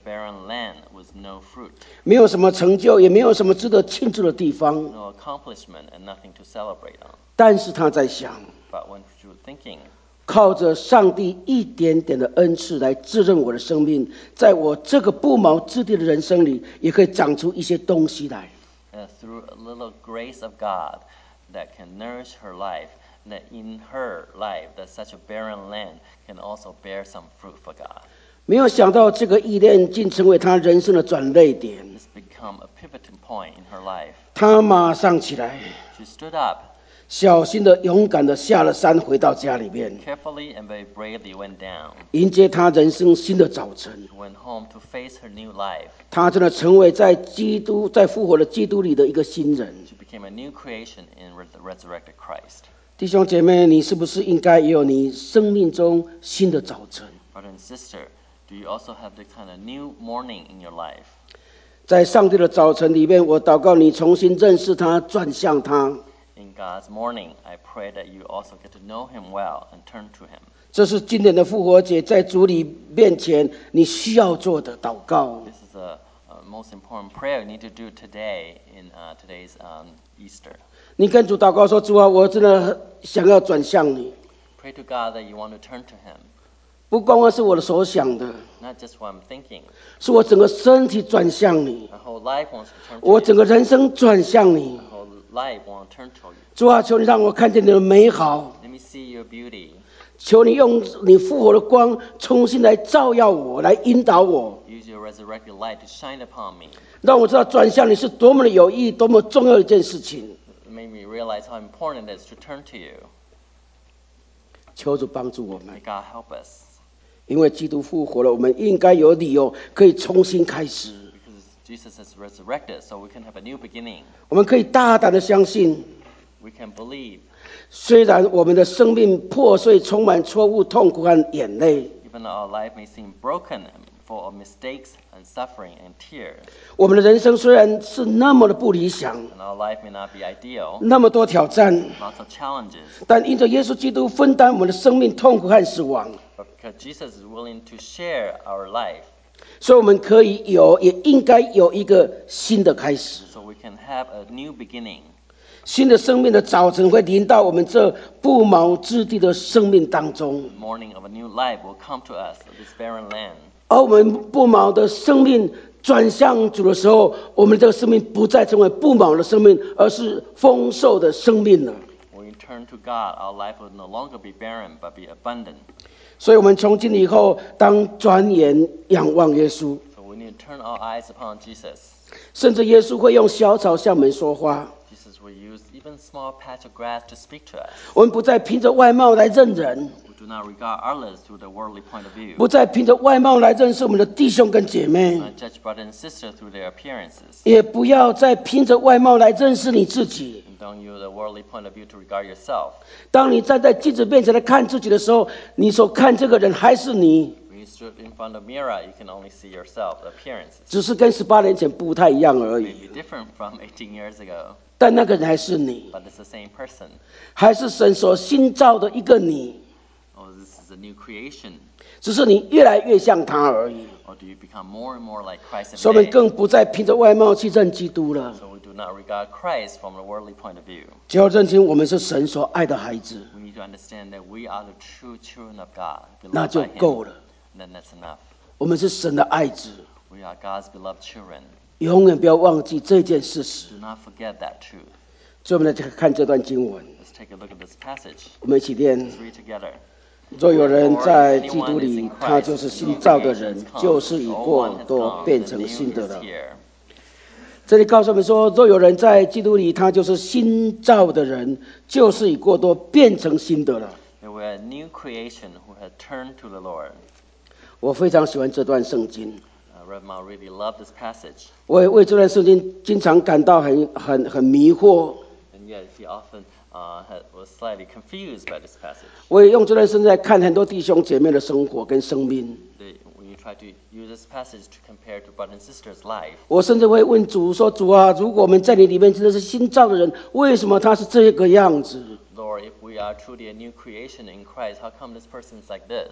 barren land with no fruit, 没有什么成就，也没有什么值得庆祝的地方。 no accomplishment, and nothing to celebrate on. 但是他在想， But when you're thinking, 靠着上帝一点点的恩赐来滋润我的生命，在我这个不毛之地的人生里，也可以长出一些东西来。 uh, through a little grace of God that can nourish her life, that in her life, that such a barren land can also bear some fruit for God. 没有想到这个意念竟成为他人生的转捩点。 It's become a pivoting point in her life. 他马上起来， She stood up, 小心的、勇敢的下了山，回到家里面， carefully and very bravely went down, 迎接他人生新的早晨。 went home to face her new life. 他真的成为在基督、在复活的基督里的一个新人。 She became a new creation in the resurrected Christ. 弟兄姐妹，你是不是应该也有你生命中新的早晨？ Brother and sister, do you also have the kind of new morning in your life? 在上帝的早晨里面，我祷告你重新认识他，转向他。 In God's morning, I pray that you also get to know Him well and turn to Him. 这是今年的复活节，在主里面前你需要做的祷告。 This is the uh, most important prayer you need to do today in uh, today's um, Easter. 你跟主祷告说：“主啊，我真的想要转向你， Pray to God that you want to turn to Him, 不光光是我的所想的， not just what I'm thinking. 是我整个身体转向你， My whole life wants to turn to 我整 you. 个人生转向你。 My whole life wants to turn to you. 主啊，求你让我看见你的美好， Let me see your beauty. 求你用你复活的光重新来照耀我，来引导我， Use your resurrected light to shine upon me. 让我知道转向你是多么的有意义，多么重要的一件事情。 It made me realize how important it is to turn to you. 求主帮助我们 May，God help us. 因为基督复活了，我们应该有理由可以重新开始。 Because Jesus has resurrected, so we can have a new beginning. 我们可以大胆的相信， We can believe, 虽然我们的生命破碎，充满错误、痛苦和眼泪， even though our life may seem broken and full of mistakes and suffering and tears, 我们的人生虽然是那么的不理想， and our life may not be ideal, 那么多挑战， lots of challenges, 但因着耶稣基督分担我们的生命痛苦和死亡， but because Jesus is willing to share our life, 所以我们可以有，也应该有一个新的开始。 so we can have a new beginning. 新的生命的早晨会临到我们这不毛之地的生命当中， The morning of a new life will come to us, this barren land. 而我们不毛的生命转向主的时候，我们这个生命不再成为不毛的生命，而是丰硕的生命了。 When we turn to God, our life will no longer be barren, but be abundant. 所以，我们从今以后，当转眼仰望耶稣， So we need to turn our eyes upon Jesus. 甚至耶稣会用小草向我们说话。 Jesus will use even small patch of grass to speak to us. 我们不再凭着外貌来认人， We do not regard others through the worldly point of view. 不再凭着外貌来认识我们的弟兄跟姐妹， Not judge brother and sister through their appearances. 也不要再凭着外貌来认识你自己。 And don't use the worldly point of view to regard yourself. 当你站在镜子面前来看自己的时候，你所看这个人还是你， When you stood in front of a mirror, you can only see yourself, the appearances. 只是跟十八年前不太一样而 It 已。 may be different from eighteen years ago, 但那个人还是你， but it's the same person. 还是神所新造的一个你， Oh, this is a new creation. 只是你越来越像他而已。 Or do you become more and more like Christ 所以我 every 们 day? 更不再凭着外貌去认基督了， So we do not regard Christ from a worldly point of view. 只要认清我们是神所爱的孩子， We need to understand that we are the true children of God, 那 beloved 就 by 够 Him. 了。 And then that's enough. 我们是神的爱子， We are God's beloved children. 永远不要忘记这件事实。 Do not forget that truth. 所以我们来看这段经文， Let's take a look at this passage. 我们一起念 Let's：read together. 若有人在基督里，他就是新造的人，旧事已过，都变成新的了。这里告诉我们说，若有人在基督里，他就是新造的人，旧事已过，都变成新的了。 That we are a new creation who had turned to the Lord. 我非常喜欢这段圣经， Uh, Rev Ma really loved this passage. 我也为这段圣经经常感到很很很迷惑。 And yet he often uh, had, was slightly confused by this passage. 我也用这段圣经来看很多弟兄姐妹的生活跟生命。 They, when you try to use this passage to compare to brother and sister's life, 我甚至会问主说：“主啊，如果我们在你里面真的是新造的人，为什么他是这个样子？ Lord, if we are truly a new creation in Christ, how come this person is like this?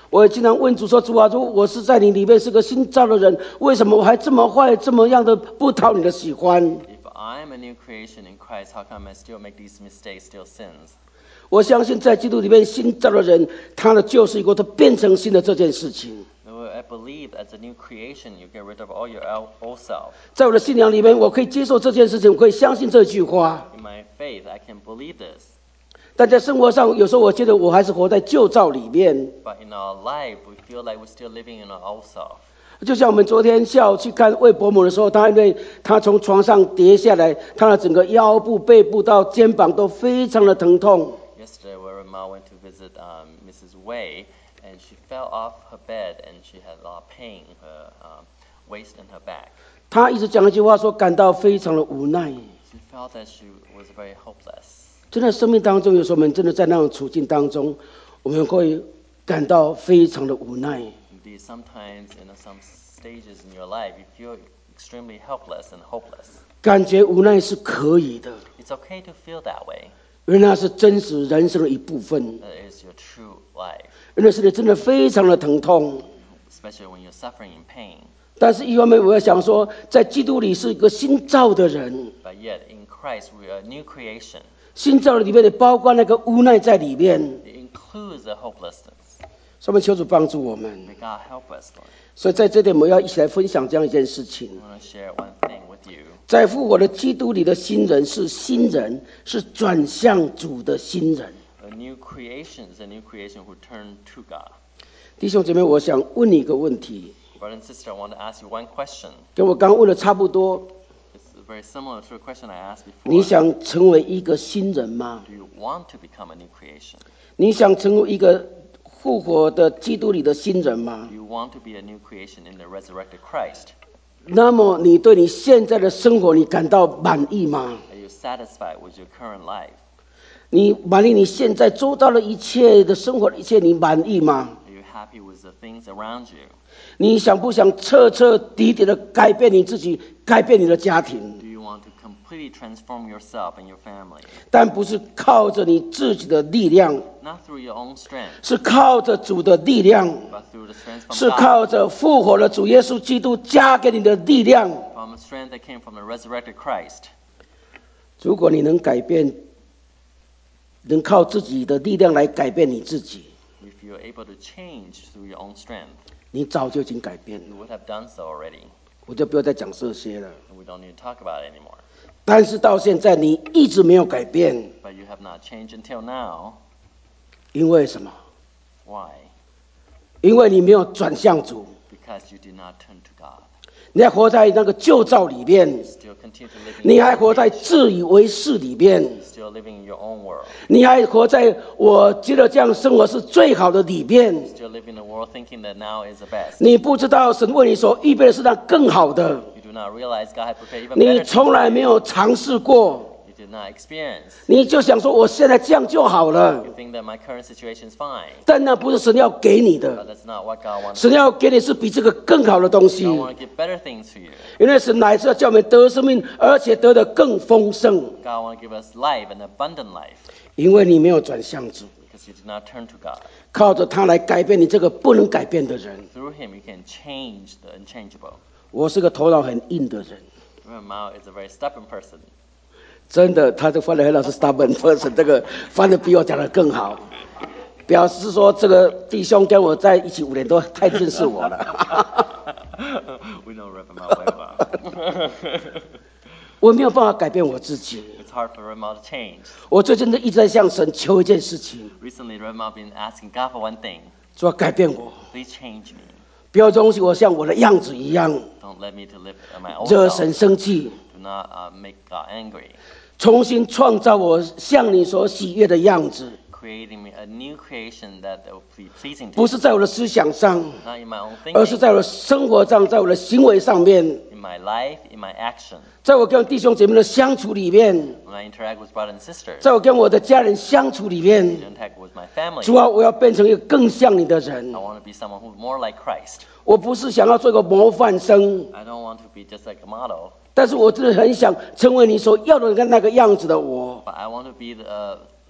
我也经常问主说：“主啊，如果我是在你里面是个新造的人，为什么我还这么坏，这么样的不讨你的喜欢？” If I'm a new creation in Christ, how come I still make these mistakes, still sins? 我相信在基督里面新造的人，他的旧事已过，他变成新的这件事情。 I believe as a new creation, you get rid of all your old self. 在我的信仰里面，我可以接受这件事情，我可以相信这句话。 In my faith, I can believe this. 但在生活上，有时候我觉得我还是活在旧造里面。 But in our life, we feel like we're still living in our old self. 就像我们昨天下午去看魏伯母的时候，他因为他从床上跌下来，他的整个腰部、背部到肩膀都非常的疼痛。 Yesterday, where Ma went to visit um, Missus Wei, and she fell off her bed, and she had a lot of pain in her um, waist and her back. 他一直讲一句话说，感到非常的无奈。 She felt that she was very hopeless. 真的，生命当中有时候我们真的在那种处境当中，我们会感到非常的无奈。 Indeed, sometimes in some stages in your life, you feel extremely helpless and hopeless. 感觉无奈是可以的， It's okay to feel that way. 因为那是真实人生的一部分。 That is your true life, 因为是你真的非常的疼痛。 especially when you're suffering in pain. 但是，一方面我要想说，在基督里是一个新造的人， But yet, in Christ, we are a new creation. 新造的里面也包括那个无奈在里面。 It includes the hopelessness. 所以我们求主帮助我们。 May God help us, Lord. 所以在这点，我们要一起来分享这样一件事情。 I want to share one thing with you. 在复活的基督里的新人是新人，是转向主的新人。 A new creation is a new creation who turn to God. 弟兄姐妹，我想问你一个问题， Brother and sister, I want to ask you one question. 跟我刚刚问的差不多。 It's very similar to a question I asked 你 before. 想成为一个新人吗？ Do you want to become a new creation? 你想成为一个复活的基督里的新人吗 Do？you want to be a new creation in the resurrected Christ? 那么你对你现在的生活，你感到满意吗？ Are you satisfied with your current life? 你满意你现在周遭的一切的生活的一切，你满意吗？ Are you happy with the things around you? 你想不想彻彻底底的改变你自己，改变你的家庭？ Do you want to completely transform yourself and your family? 但不是靠着你自己的力量， Not through your own strength, 是靠着主的力量， but through the strength from 是 God. 靠着复活的主耶稣基督加给你的力量。 From the strength that came from the resurrected Christ. 如果你能改变，能靠自己的力量来改变你自己， If you're able to change through your own strength, 你早就已经改变了。 you would have done so already. 我就不要再讲这些了。 And we don't need to talk about it anymore. 但是到现在你一直没有改变， But you have not changed until now. 因为什么？ Why? 因为你没有转向主， Because you did not turn to God. 你还活在那个旧造里面， Still continue to live in 你 your 还 own 活在 age. 自以为是里面， Still living in your own world. 你还活在我觉得这样生活是最好的里面。 Still live in the world thinking that now is the best. 你不知道神为你所预备的是那更好的， You do not realize God had prepared even 你 better 从 things. 来没有尝试过， You did not experience. 你就想说我现在这样就好了 You，think that my current situation is fine. 但那不是神要给你 But 的， that's not what God wants. 神要给你是比这个更好的东西， God wants to give better things to you. 因为神乃是要叫我们得生命，而且得的更丰盛。 God wants to give us life, an abundant life. 因为你没有转向主， Because you did not turn to God. 靠着他来改变你这个不能改变的人。 Through Him, you can change the unchangeable. 我是个头脑很硬的人， Remember, Mao is a very stubborn person. 真的，他这翻的很老是 stubborn person， 这个翻的比我讲的更好，表示说这个弟兄跟我在一起五年多，太认识我了。 We know Reverend Mao very well. 我没有办法改变我自己。 It's hard for Reverend Mao to change. 我最近一直在向神求一件事情， Recently, Reverend Mao been asking God for one thing. 说改变我， Please change me. 不要容许我像我的样子一样 Don't let me to live in my own 惹 self. 神生气， Do not uh, make God angry. 重新创造我像你所喜悦的样子， Creating me a new creation that will be pleasing to 不 you. 是在我的思想上， Not in my own 而是 thinking. 在我的生活上，在我的行为上面， In my life, in my action. 在我跟弟兄姐妹的相处里面， When I interact with brothers and sisters. 在我跟我的家人相处里面， Interact with my family. 主啊，我要变成一个更像你的人 I。want to be someone who's more like Christ. 我不是想要做一个模范生， I don't want to be just like a model, 但是我真的很想成为你所要的那个样子的我。 but I want to be the, uh,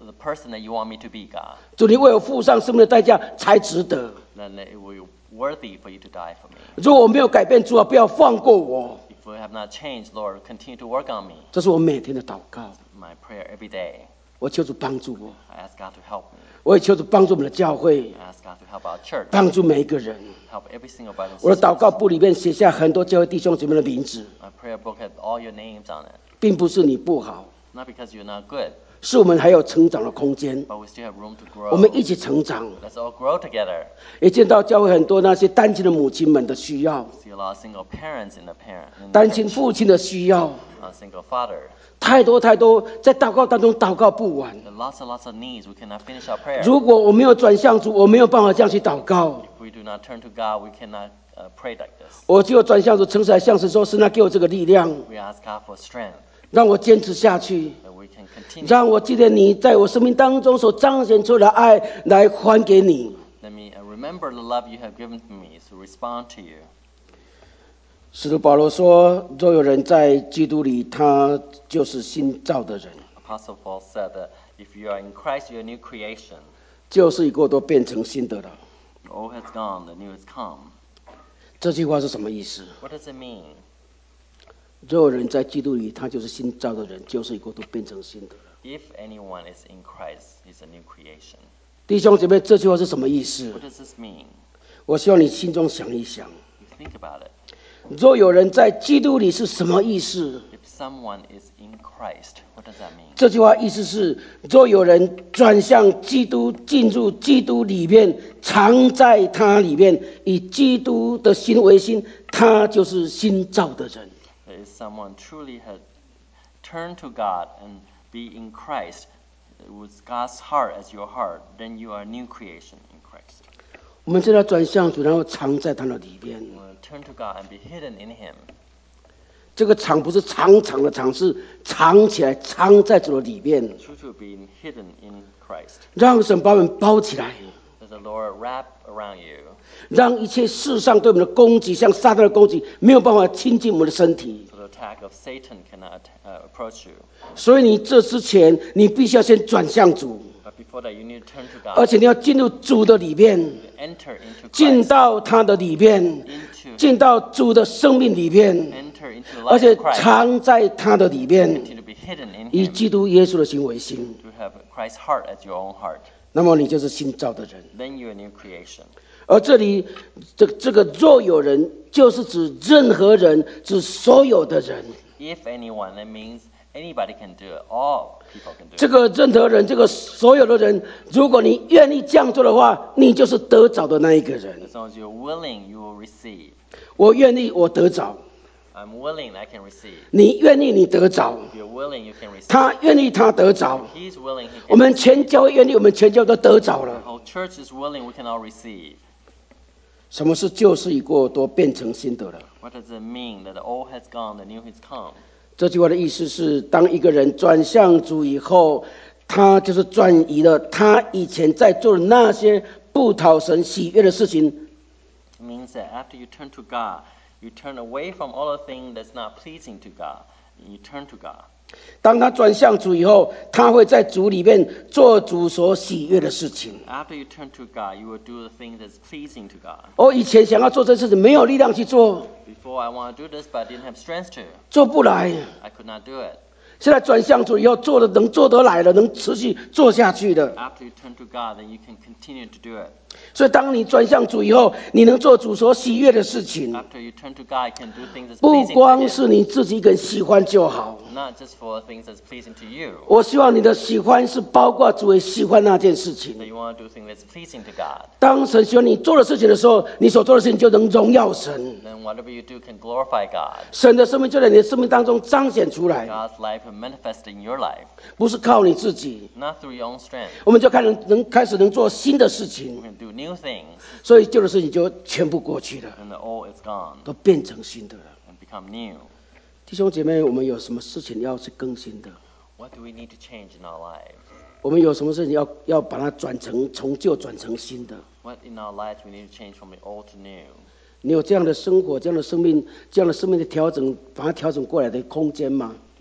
the person that you want me to be, God. 主，你为我付上生命的代价才值得。 Then it will be worthy for you to die for me. 如果我没有改变，主啊，不要放过我。 If we have not changed, Lord, continue to work on me. 这是我每天的祷告。 My prayer every day. 我求主帮助我， I ask God to help me. 我也求主帮助我们的教会， I ask God to help our church. 帮助每一个人。 Help every single brother and 我的 sister. 祷告簿里面写下很多教会弟兄姐妹的名字， My prayer book has all your names on it. 并不是你不好， Not because you're not good, 是我们还有成长的空间， but we still have room to 我们 grow. 一起成长。 Let's all grow together. 也见到教会很多那些单亲的母亲们的需要， See a lot of single parents in the parent, in the 单亲 church. 父亲的需要， A single father. 太多太多，在祷告当中祷告不完。 There are lots and lots of needs. We cannot finish our prayer. 如果我没有转向主，我没有办法这样去祷告。 If we do not turn to God, we cannot uh, pray like this. 我只有转向主，诚实来向神说：“神啊，给我这个力量， We ask God for strength 让我坚持下去， that we can continue. 让我记得你在我生命当中所彰显出来的爱来还给你。” Let me uh, remember the love you have given to me to respond to you. 使徒保罗说：“若有人在基督里，他就是新造的人， Apostle Paul said that if you are in Christ, you're a new creation. 旧事已过，都变成新的了。 The old has gone, the new has come. ” 这句话是什么意思？ What does it mean? 若有人在基督里，他就是新造的人，旧事已过，都变成新的了。 If anyone is in Christ, he's a new creation. 弟兄姐妹，这句话是什么意思？ What does this mean? 我希望你心中想一想， You think about it. 若有人在基督里是什么意思？ If someone is in Christ, what does that mean? 这句话意思是，若有人转向基督，进入基督里面，藏在他里面，以基督的心为心，他就是新造的人。 If someone truly has turned to God and be in Christ, with God's heart as your heart, then you are a new creation in Christ. 我们现在转向主，然后藏在他的里面。 You want to turn to God and be hidden in Him. 这个藏不是长长的藏，是藏起来，藏在主的里面， True to being hidden in Christ. 让神把我们包起来， Let the Lord wrap around you. 让一切世上对我们的攻击，像撒旦的攻击，没有办法亲近我们的身体。 So the attack of Satan cannot uh, approach you. 所以你这之前，你必须要先转向主， But before that, you need to turn to 而 God. 且你要进入主的里面， Enter into 进 Christ. 到他的里面， Into, 进到主的生命里面， enter into the 而 life 且 of Christ. 藏在他的里面， Continue to be hidden in 以 Him. 基督耶稣的心为心。 To have Christ's heart as your own heart. 那么你就是新造的人。 Then you're a new creation. 而这里这这个若有人，就是指任何人，指所有的人。 If anyone, that means anybody can do it. All people can do 这 it. 个任何人，这个所有的人，如果你愿意这样做的话，你就是得着的那一个人。 As long as you're willing, you will receive. 我愿意，我得着； I'm willing, I can receive. 你愿意，你得着； If you're willing, you can receive. 他愿意，他得着。 He's willing, he 我 can 们 receive. 全教会愿意，我们全教会都得着 The 了。 whole church is willing, we can all receive. 什么是旧事已过，都变成新的了？ What does it mean that the old has gone, the new has come? 这句话的意思是，当一个人转向主以后，他就是转移了他以前在做的那些不讨神喜悦的事情。 It means that after you turn to God, you turn away from all the things that's not pleasing to God, and you turn to God. 当他转向主以后，他会在主里面做主所喜悦的事情。 After you turn to God, you will do the things that's pleasing to God. 我以前想要做这事情，没有力量去做， Before I want to do this, but I didn't have strength to. 做不来。 I could not do it. 现在转向主以后，做的能做得来了，能持续做下去的。 After you turn to God, then you can continue to do it. 所以，当你转向主以后，你能做主所喜悦的事情， After you turn to God, you can do things that's 不 pleasing to 光 Him. 是你自己一个人喜欢就好。 Not just for things that's pleasing to you. 我希望你的喜欢是包括主也喜欢那件事 That 情。 you want to do things that's pleasing to God. 当神喜欢你做的事情的时候，你所做的事情就能荣耀神， Then whatever you do can glorify God. 神的生命就在你的生命当中彰显出来， God's life will manifest in your life, 不是靠你自己， not through your own strength. 我们就开始能开始能做新的事情 You，can do new things, 所以旧的事情就全部过去了， and the old is gone 都变成新的了。 and become new. 弟兄姐妹，我们有什么事情要去更新的？ What do we need to change in our lives? 我们有什么事情要要把它转成从旧转成新的？ What in our lives we need to change from the old to new? 你有这样的生活、这样的生命、这样的生命的调整，把它调整过来的空间吗？ Do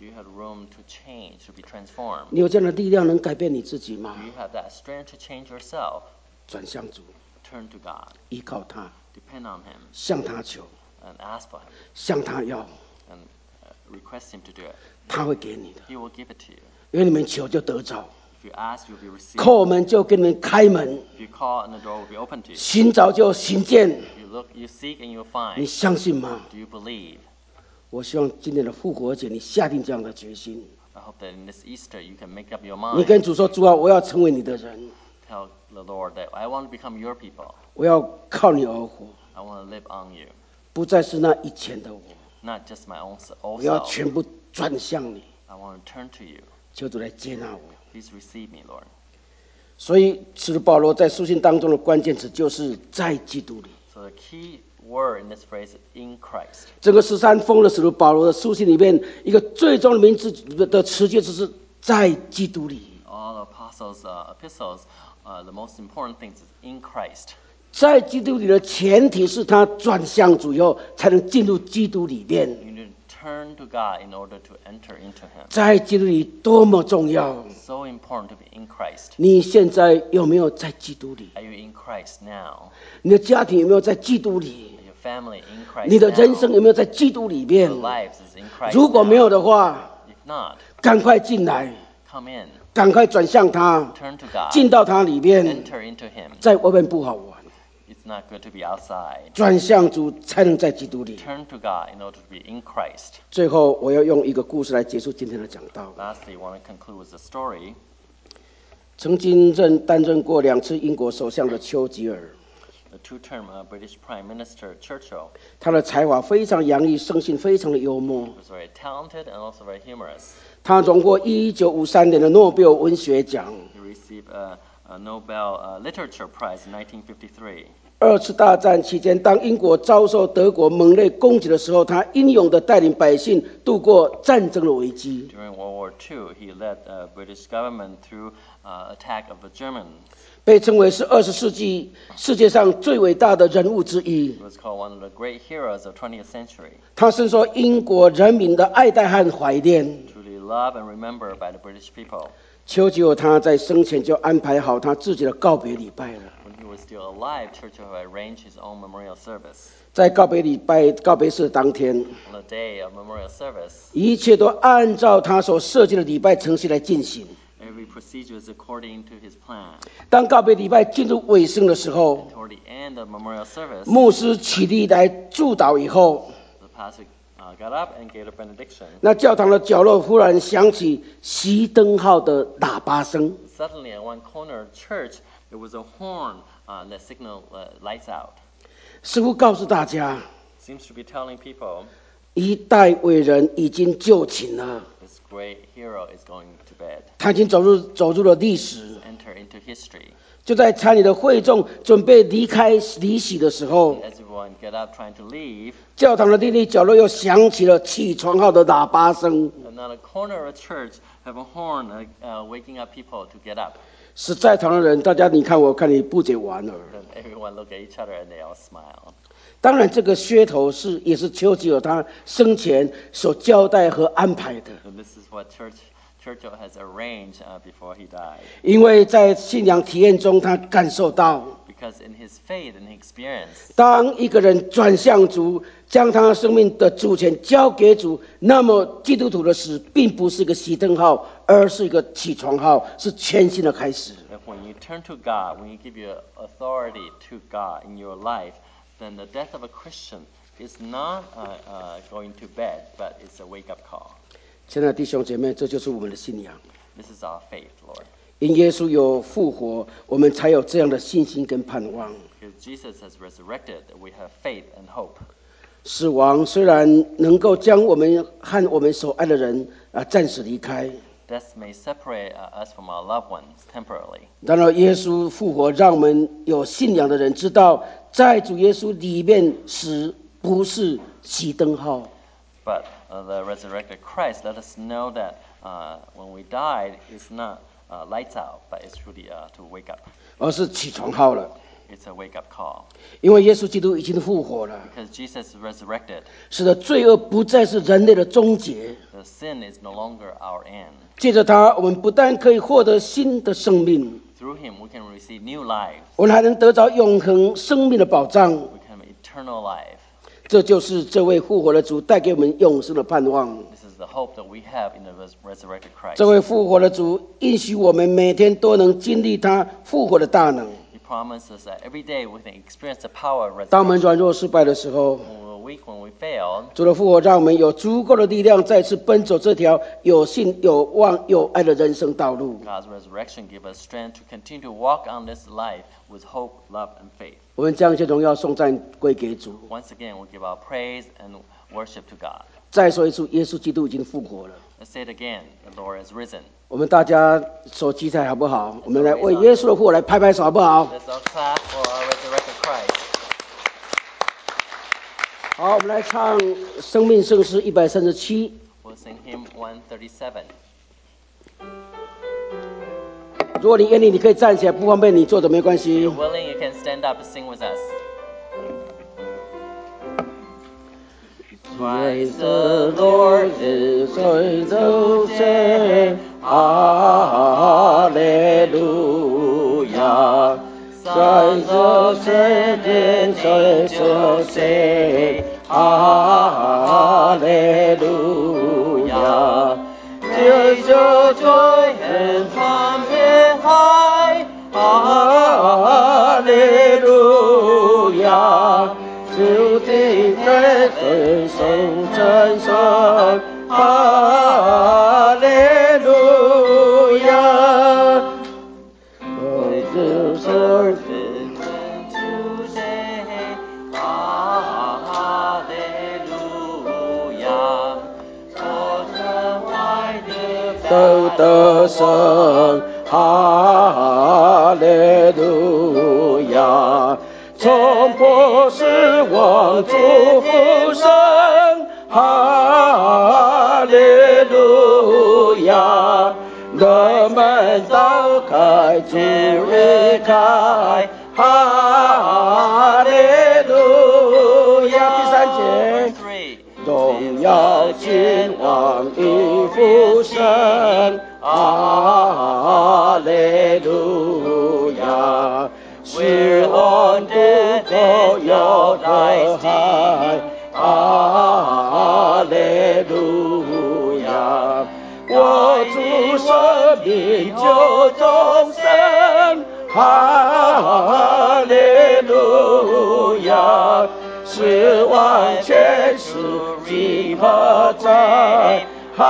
Do you have room to change, to be transformed? 你有这样的力量能改变你自己吗 Do？you have that strength to change yourself? 转向主， Turn to God. 依靠他， Depend on Him 向他求， and ask for Him 向他要， and uh, request Him to do it. 他会给你的。 He will give it to you. 因为你们求就得着， If you ask, you'll be received. 叩门就给你们开门， If you call, and the door will be open to you. 寻找就寻见。 You look, you seek, and you'll 你 find. 相信吗？ Do you believe? 我希望今天的复活节，你下定这样的决心。 I hope that in this Easter you can make up your 你 mind. 跟主说：“主啊，我要成为你的人， Tell the Lord that I want to become your people. 我要靠你而活， I want to live on you, 不再是那以前的我， not just my own s- old 我要 self. 全部转向你。 I want to turn to you. 求主来接纳我。” Please receive me, Lord. 所以，使徒保罗在书信当中的关键词就是在基督里。 So the key word in this phrase is in Christ. 整个十三封的使徒保罗的书信里面，一个最重要的名字的词就是在基督里。 All the apostles' uh, epistles, uh, the most important thing is in Christ. 在基督里的前提是他转向主以后，才能进入基督里面。 You need to turn to God in order to enter into Him. 在基督里多么重要！ So important to be in Christ. 你现在有没有在基督里？ Are you in Christ now? 你的家庭有没有在基督里？ Are your family in Christ 你的人生 now? 有没有在基督里面 Your？ lives is in Christ 如果没有 now. 的话， If not, 赶快进来， come in. 赶快转向他， Turn to God. 进到他里面。 Enter into Him. 在外面不好玩， It's not good to be outside. 转向主才能在基督里。 Turn to God in order to be in Christ. 最后，我要用一个故事来结束今天的讲道。 Lastly, I want to conclude with a story. 曾经任担任过两次英国首相的丘吉尔， The two-term uh, British Prime Minister Churchill 他的才華非常洋溢，生性非常的幽默。 was very talented and also very humorous. 他荣获一九五三年的诺贝尔文学奖。 He received a, a Nobel uh, Literature Prize in nineteen fifty-three. 二次大战期间，当英国遭受德国猛烈攻击的时候，他英勇地带领百姓度过战争的危机。 During World War Two, he led the British government through uh, attack of the Germans. 被称为是二十世纪世界上最伟大的人物之一 He。was called one of the great heroes of twentieth century, 他深受英国人民的爱戴和怀念。 truly loved and remembered by the British people. 丘吉尔他在生前就安排好他自己的告别礼拜了。 When he was still alive, Churchill had arranged his own memorial service. 在告别礼拜告别式当天， On the day of memorial service, 一切都按照他所设计的礼拜程序来进行。 every procedure is according to his plan. 当告别礼拜进入尾声的时候， Toward the end of memorial service, 牧师起立来祝祷以后， the pastor uh, got up and gave a benediction. 那教堂的角落忽然响起熄灯号的喇叭声。 Suddenly, at one corner of the church, there was a horn uh, that signaled uh, lights out. 似乎告诉大家， Seems to be telling people 一代伟人已经就寝了， this great hero is going to bed, 他已经走入走入了历史。 enter into history. 就在参礼的会众准备离开离席的时候， As everyone get up trying to leave, 教堂的另一角落又响起了起床号的喇叭声， another corner of the church have a horn uh, uh, waking up people to get up. 使在场的人，大家你看我看你不解莞尔。 Then everyone look at each other and they all smile. 当然，这个噱头是也是丘吉尔他生前所交代和安排的， And this is what Church, Churchill has arranged uh, before he died. 因为在信仰体验中，他感受到， Because in his faith and experience, 当一个人转向主，将他生命的主权交给主，那么基督徒的死并不是一个熄灯号，而是一个起床号，是全新的开始。 that when you turn to God, when you give your authority to God in your life, then the death of a Christian is not uh, uh, going to bed, but it's a wake-up call. 亲爱的弟兄姐妹，这就是我们的信仰。 This is our faith, Lord. 因耶稣有复活，我们才有这样的信心跟盼望。 Because Jesus has resurrected, we have faith and hope. 死亡虽然能够将我们和我们所爱的人啊暂时离开， Death may separate uh, us from our loved ones temporarily. 然而耶稣复活，让我们有信仰的人知道，在主耶稣里面死不是熄灯号， But uh, the resurrected Christ let us know that uh, when we died, it's not uh, lights out, but it's truly uh, to wake up. 而是起床号了。 it's a wake-up call 因为耶稣基督已经复活了， because Jesus is resurrected. 使得罪恶不再是人类的终结。 The sin is no longer our end. 借着他，我们不但可以获得新的生命， Through him, we can receive new life. 我们还能得着永恒生命的保障。 We can have eternal life. 这就是这位复活的主带给我们永生的盼望。 This is the hope that we have in the res- resurrected Christ. 这位复活的主应许我们每天都能经历他复活的大能。 He promises that every day we can experience the power of 当我们 resurrection. 软弱失败的时候， When we're weak, when we fail, 主的复活让我们有足够的力量，再次奔走这条有信、有望、有爱的人生道路。 God's resurrection gives us strength to continue to walk on this life with hope, love, and faith. 我们将一切荣耀颂赞归给主。 Once again, we give our praise and worship to God. 再说一次，耶稣基督已经复活了。 Let's say it again. The Lord has risen. 我们大家手举起来好不好？我们来为耶稣的复活来拍拍手好不好？ Let's all clap for our resurrected Christ. 好，我们来唱《生命圣诗》一百三十七。 We'll sing hymn one thirty-seven. 如果你愿意，你可以站起来，不方便你坐着没关 If 系 you're。willing, you can stand up and sing with us. Praise the Lord, praise the say, Hallelujah. Praise the Savior, praise the say, Hallelujah. Praise your joy and trumpet high, Hallelujah. 主的在对颂真神，哈利路亚。主神 To say, Hallelujah. For the wide 都得胜，哈利路亚。冲破死亡，祝福神，哈利路亚。人们打开，主离开，哈利路亚。第三节， three. 荣耀君王应父神，哈利路亚。是王都都有的海，哈利路亚。我主生命救众生，哈利路亚。是完全是基和在，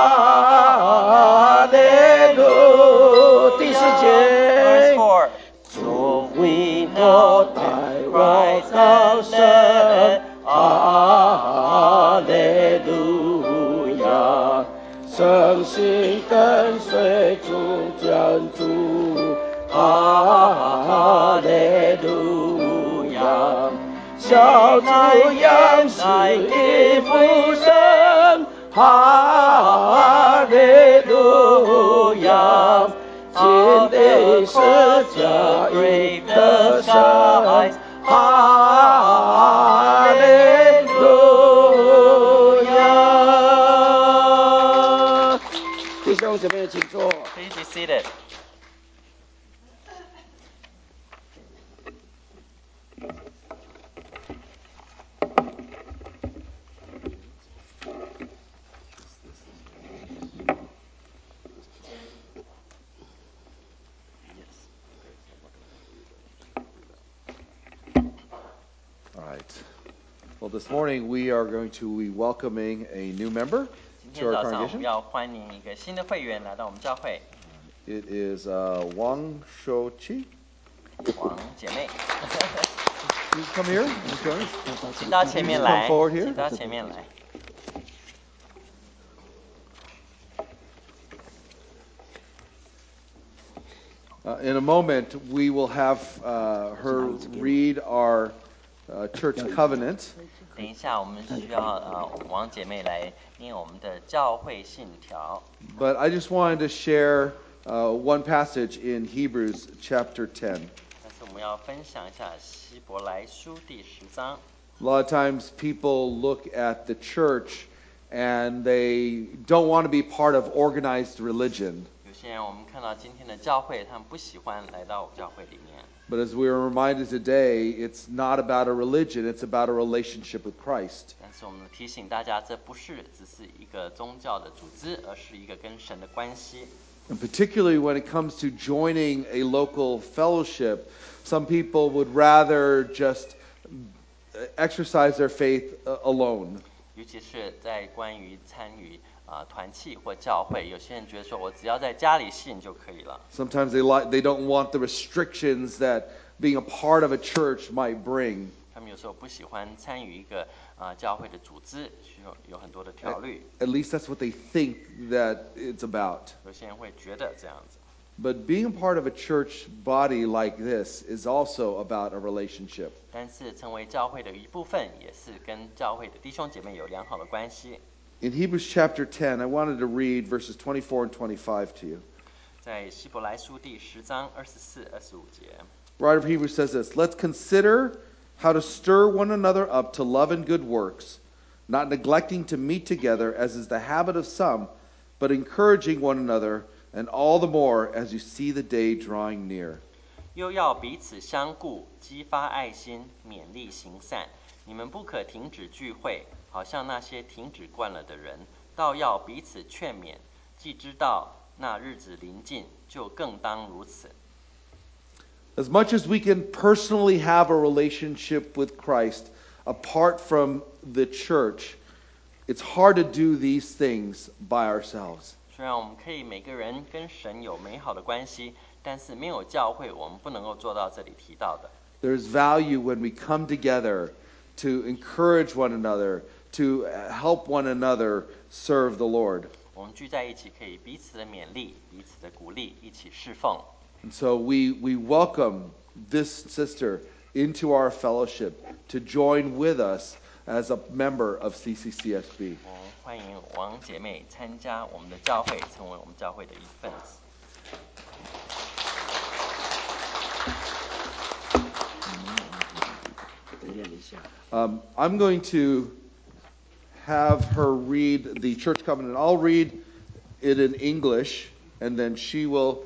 哈利路。第四 Verse 节。 four. 主为我带我高升，哈利路亚。诚心跟随主真主，哈利路亚。小主仰视一父神，哈利路亚。今的是加一的神，哈利路亚。弟兄姊妹，请坐。 Please be seated. All right. Well, this morning we are going to be welcoming a new member 今 to 天 our 早上我们 congregation. 要欢迎一个新的会员来到我们教会， It is uh, Wang Shouqi. 王姐妹， Please come here. Please join us. 请到前面 Please 来， come forward here. 请到前面来。 Uh, in a moment, we will have uh, her read our uh, church covenant. 等一下，我们需要呃王姐妹来念我们的教会信条。 But I just wanted to share uh, one passage in Hebrews chapter ten. 但是我们要分享一下希伯来书第十章。 A lot of times people look at the church and they don't want to be part of organized religion. 有些人我们看到今天的教会，他们不喜欢来到教会里面。 But as we are reminded today, it's not about a religion, it's about a relationship with Christ. 但是我们提醒大家，这不是只是一个宗教的组织，而是一个跟神的关系。 And particularly when it comes to joining a local fellowship, some people would rather just exercise their faith alone. 尤其是在关于参与啊、呃、团契或教会，有些人觉得说我只要在家里信就可以了。 Sometimes they like they don't want the restrictions that being a part of a church might bring. 他们有时候不喜欢参与一个啊、呃、教会的组织，需要有很多的条律。 At least that's what they think that it's about. 有些人会觉得这样子。 But being a part of a church body like this is also about a relationship. 但是成为教会的一部分，也是跟教会的弟兄姐妹有良好的关系。 In Hebrews chapter ten, I wanted to read verses twenty-four and twenty-five to you. 在希伯来书第十章二十四、二十五节。 The writer of Hebrews says this: Let's consider how to stir one another up to love and good works, not neglecting to meet together as is the habit of some, but encouraging one another, and all the more as you see the day drawing near. 又要彼此相顾，激发爱心，勉励行善。你们不可停止聚会，好像那些停止惯了的人，倒要彼此劝勉。既知道那日子临近，就更当如此。 As much as we can personally have a relationship with Christ apart from the church, it's hard to do these things by ourselves. 虽然我们可以每个人跟神有美好的关系，但是没有教会，我们不能够做到这里提到的。 There's value when we come together to encourage one another, to help one another serve the Lord. 我们聚在一起，可以彼此的勉励，彼此的鼓励，一起侍奉。 And so we, we welcome this sister into our fellowship to join with us as a member of C C C S B. 我们欢迎王姐妹参加我们的教会，成为我们教会的一份子。 Um, I'm going to have her read the church covenant. I'll read it in English, and then she will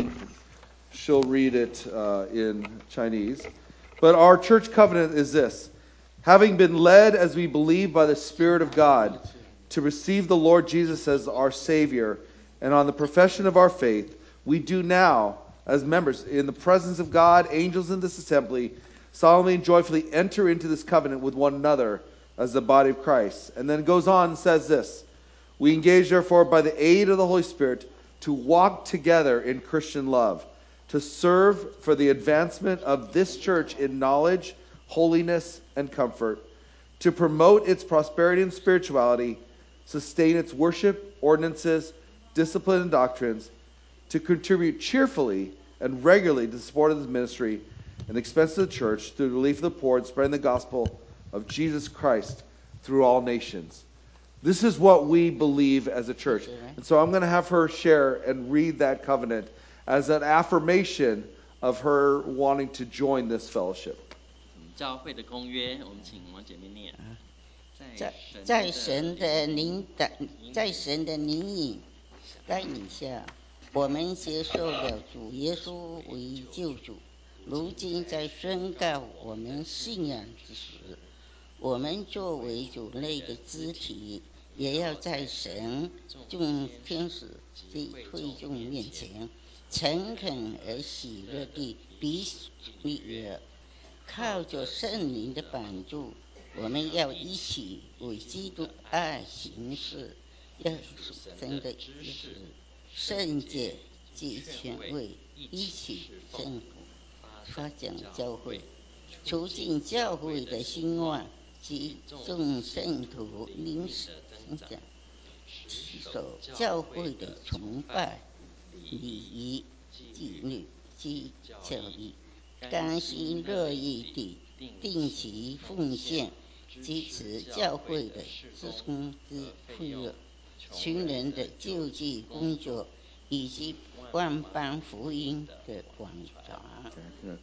she'll read it uh, in Chinese. But our church covenant is this: having been led as we believe by the Spirit of God to receive the Lord Jesus as our Savior, and on the profession of our faith, we do now, as members in the presence of God, angels in this assembly, solemnly and joyfully enter into this covenant with one another as the body of Christ. And then it goes on and says this: we engage, therefore, by the aid of the Holy Spirit, to walk together in Christian love, to serve for the advancement of this church in knowledge, holiness, and comfort, to promote its prosperity and spirituality, sustain its worship, ordinances, discipline, and doctrines, to contribute cheerfully and regularly to the support of this ministry and the expense of the church, through the relief of the poor and spreading the gospel of Jesus Christ through all nations. This is what we believe as a church. And so I'm going to have her share and read that covenant as an affirmation of her wanting to join this fellowship. 教会的公约，我们请王姐妹念。 在在神的领导，在神的领引带领下，我们接受了主耶稣为救主。如今在宣告我们信仰之时，我们作为主内的肢体，也要在神众天使的会众面前，诚恳而喜乐地彼此立约，靠着圣灵的帮助，我们要一起为基督爱行事，要属神的知识、圣洁及权威一起生活。发展教会，促进教会的兴旺及众圣徒灵使增长，提守教会的崇拜、礼仪、纪律及教义，甘心乐意地定期奉献，支持教会的自充之富有、群人的救济工作以及万邦福音的广传。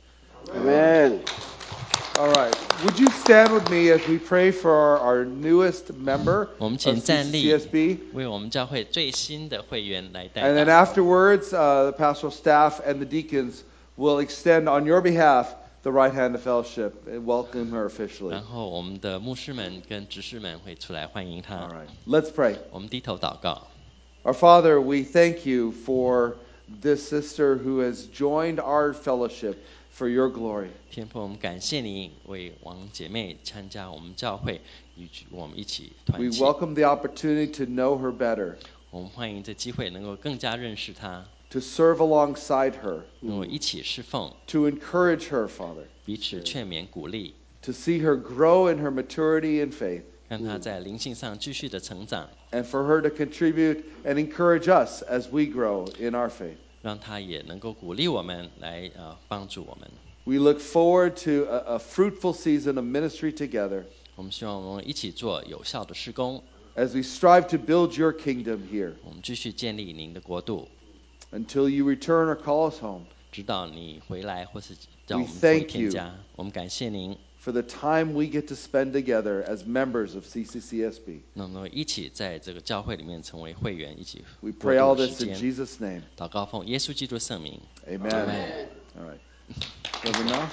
Amen. All right. Would you stand with me as we pray for our, our newest member 我们 of 请站 C 立 C S B? 为我们教会最新的会员来代 And then 祷。 afterwards, uh, the pastoral staff and the deacons will extend on your behalf the right hand of fellowship and welcome her officially. 然后我们的牧师们跟执事们会出来欢迎 All 他。 right. Let's pray. 我们低头祷告。 Our Father, we thank you for this sister who has joined our fellowship for your glory. 天父，我们感谢你为王姐妹参加我们教会，与我们一起 We 团契。 welcome the opportunity to know her better, 我们欢迎这机会能够更加认识她， to serve alongside her, 能够一起侍奉， to encourage her, Father, 彼此劝勉鼓励， to see her grow in her maturity and faith, 让她在灵性上继续的成长， and for her to contribute and encourage us as we grow in our faith. 让她也能够鼓励我们来呃帮助我们。 We look forward to a, a fruitful season of ministry together 我们希望我们一起做有效的施工， as we strive to build your kingdom here 我们继续建立您的国度， until you return or call us home. 直到你回来或是让 We 我们做一 thank 天 you 家。我们感谢您， for the time we get to spend together as members of C C C S B. 那么一起在这个教会里面成为会员，一起 We 过 pray all 度的 this 时 in 间。 Jesus' name. 祷告奉耶稣基督圣名。 Amen. Amen. All right. Brother Mel?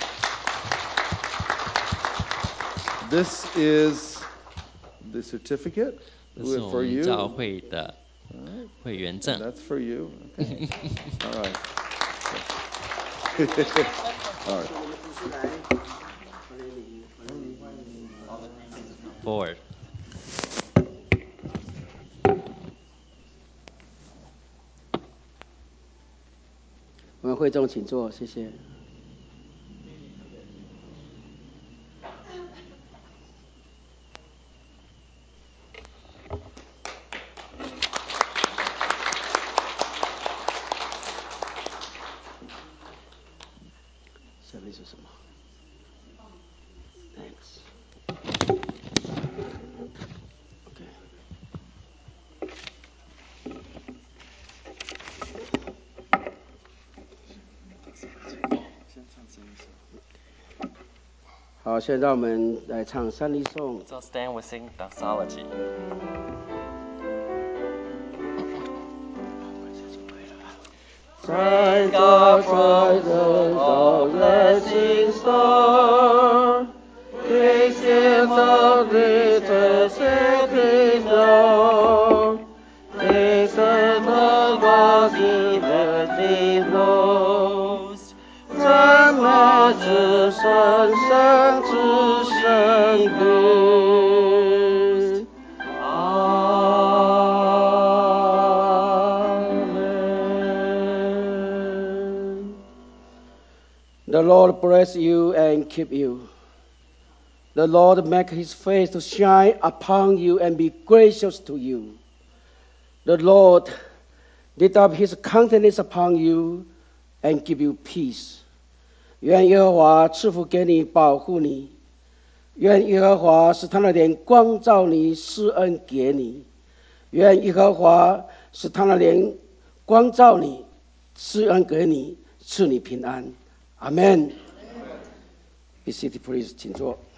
This is the certificate 这是我 for 们 you. 教会的 All right. 会员 And 证。 that's for you. Okay. All right. All right. Forward。 我们会众请坐，谢谢。下面是什么 ？Thanks. Okay. 好，现在让我们来唱三丽颂。 So stand we sing doxology. 在大海的高热心上，对写着对这些地上，对神的巴西的地头，赞美之神圣之圣歌。The Lord bless you and keep you. The Lord make his face to shine upon you and be gracious to you. The Lord lift up his countenance upon you and give you peace. 愿耶和华赐福给你，保护你。愿耶和华使他的脸光照你，施恩给你。愿耶和华使他的脸光照你，施恩给你，赐你平安。Amen. Be seated, please. 请坐。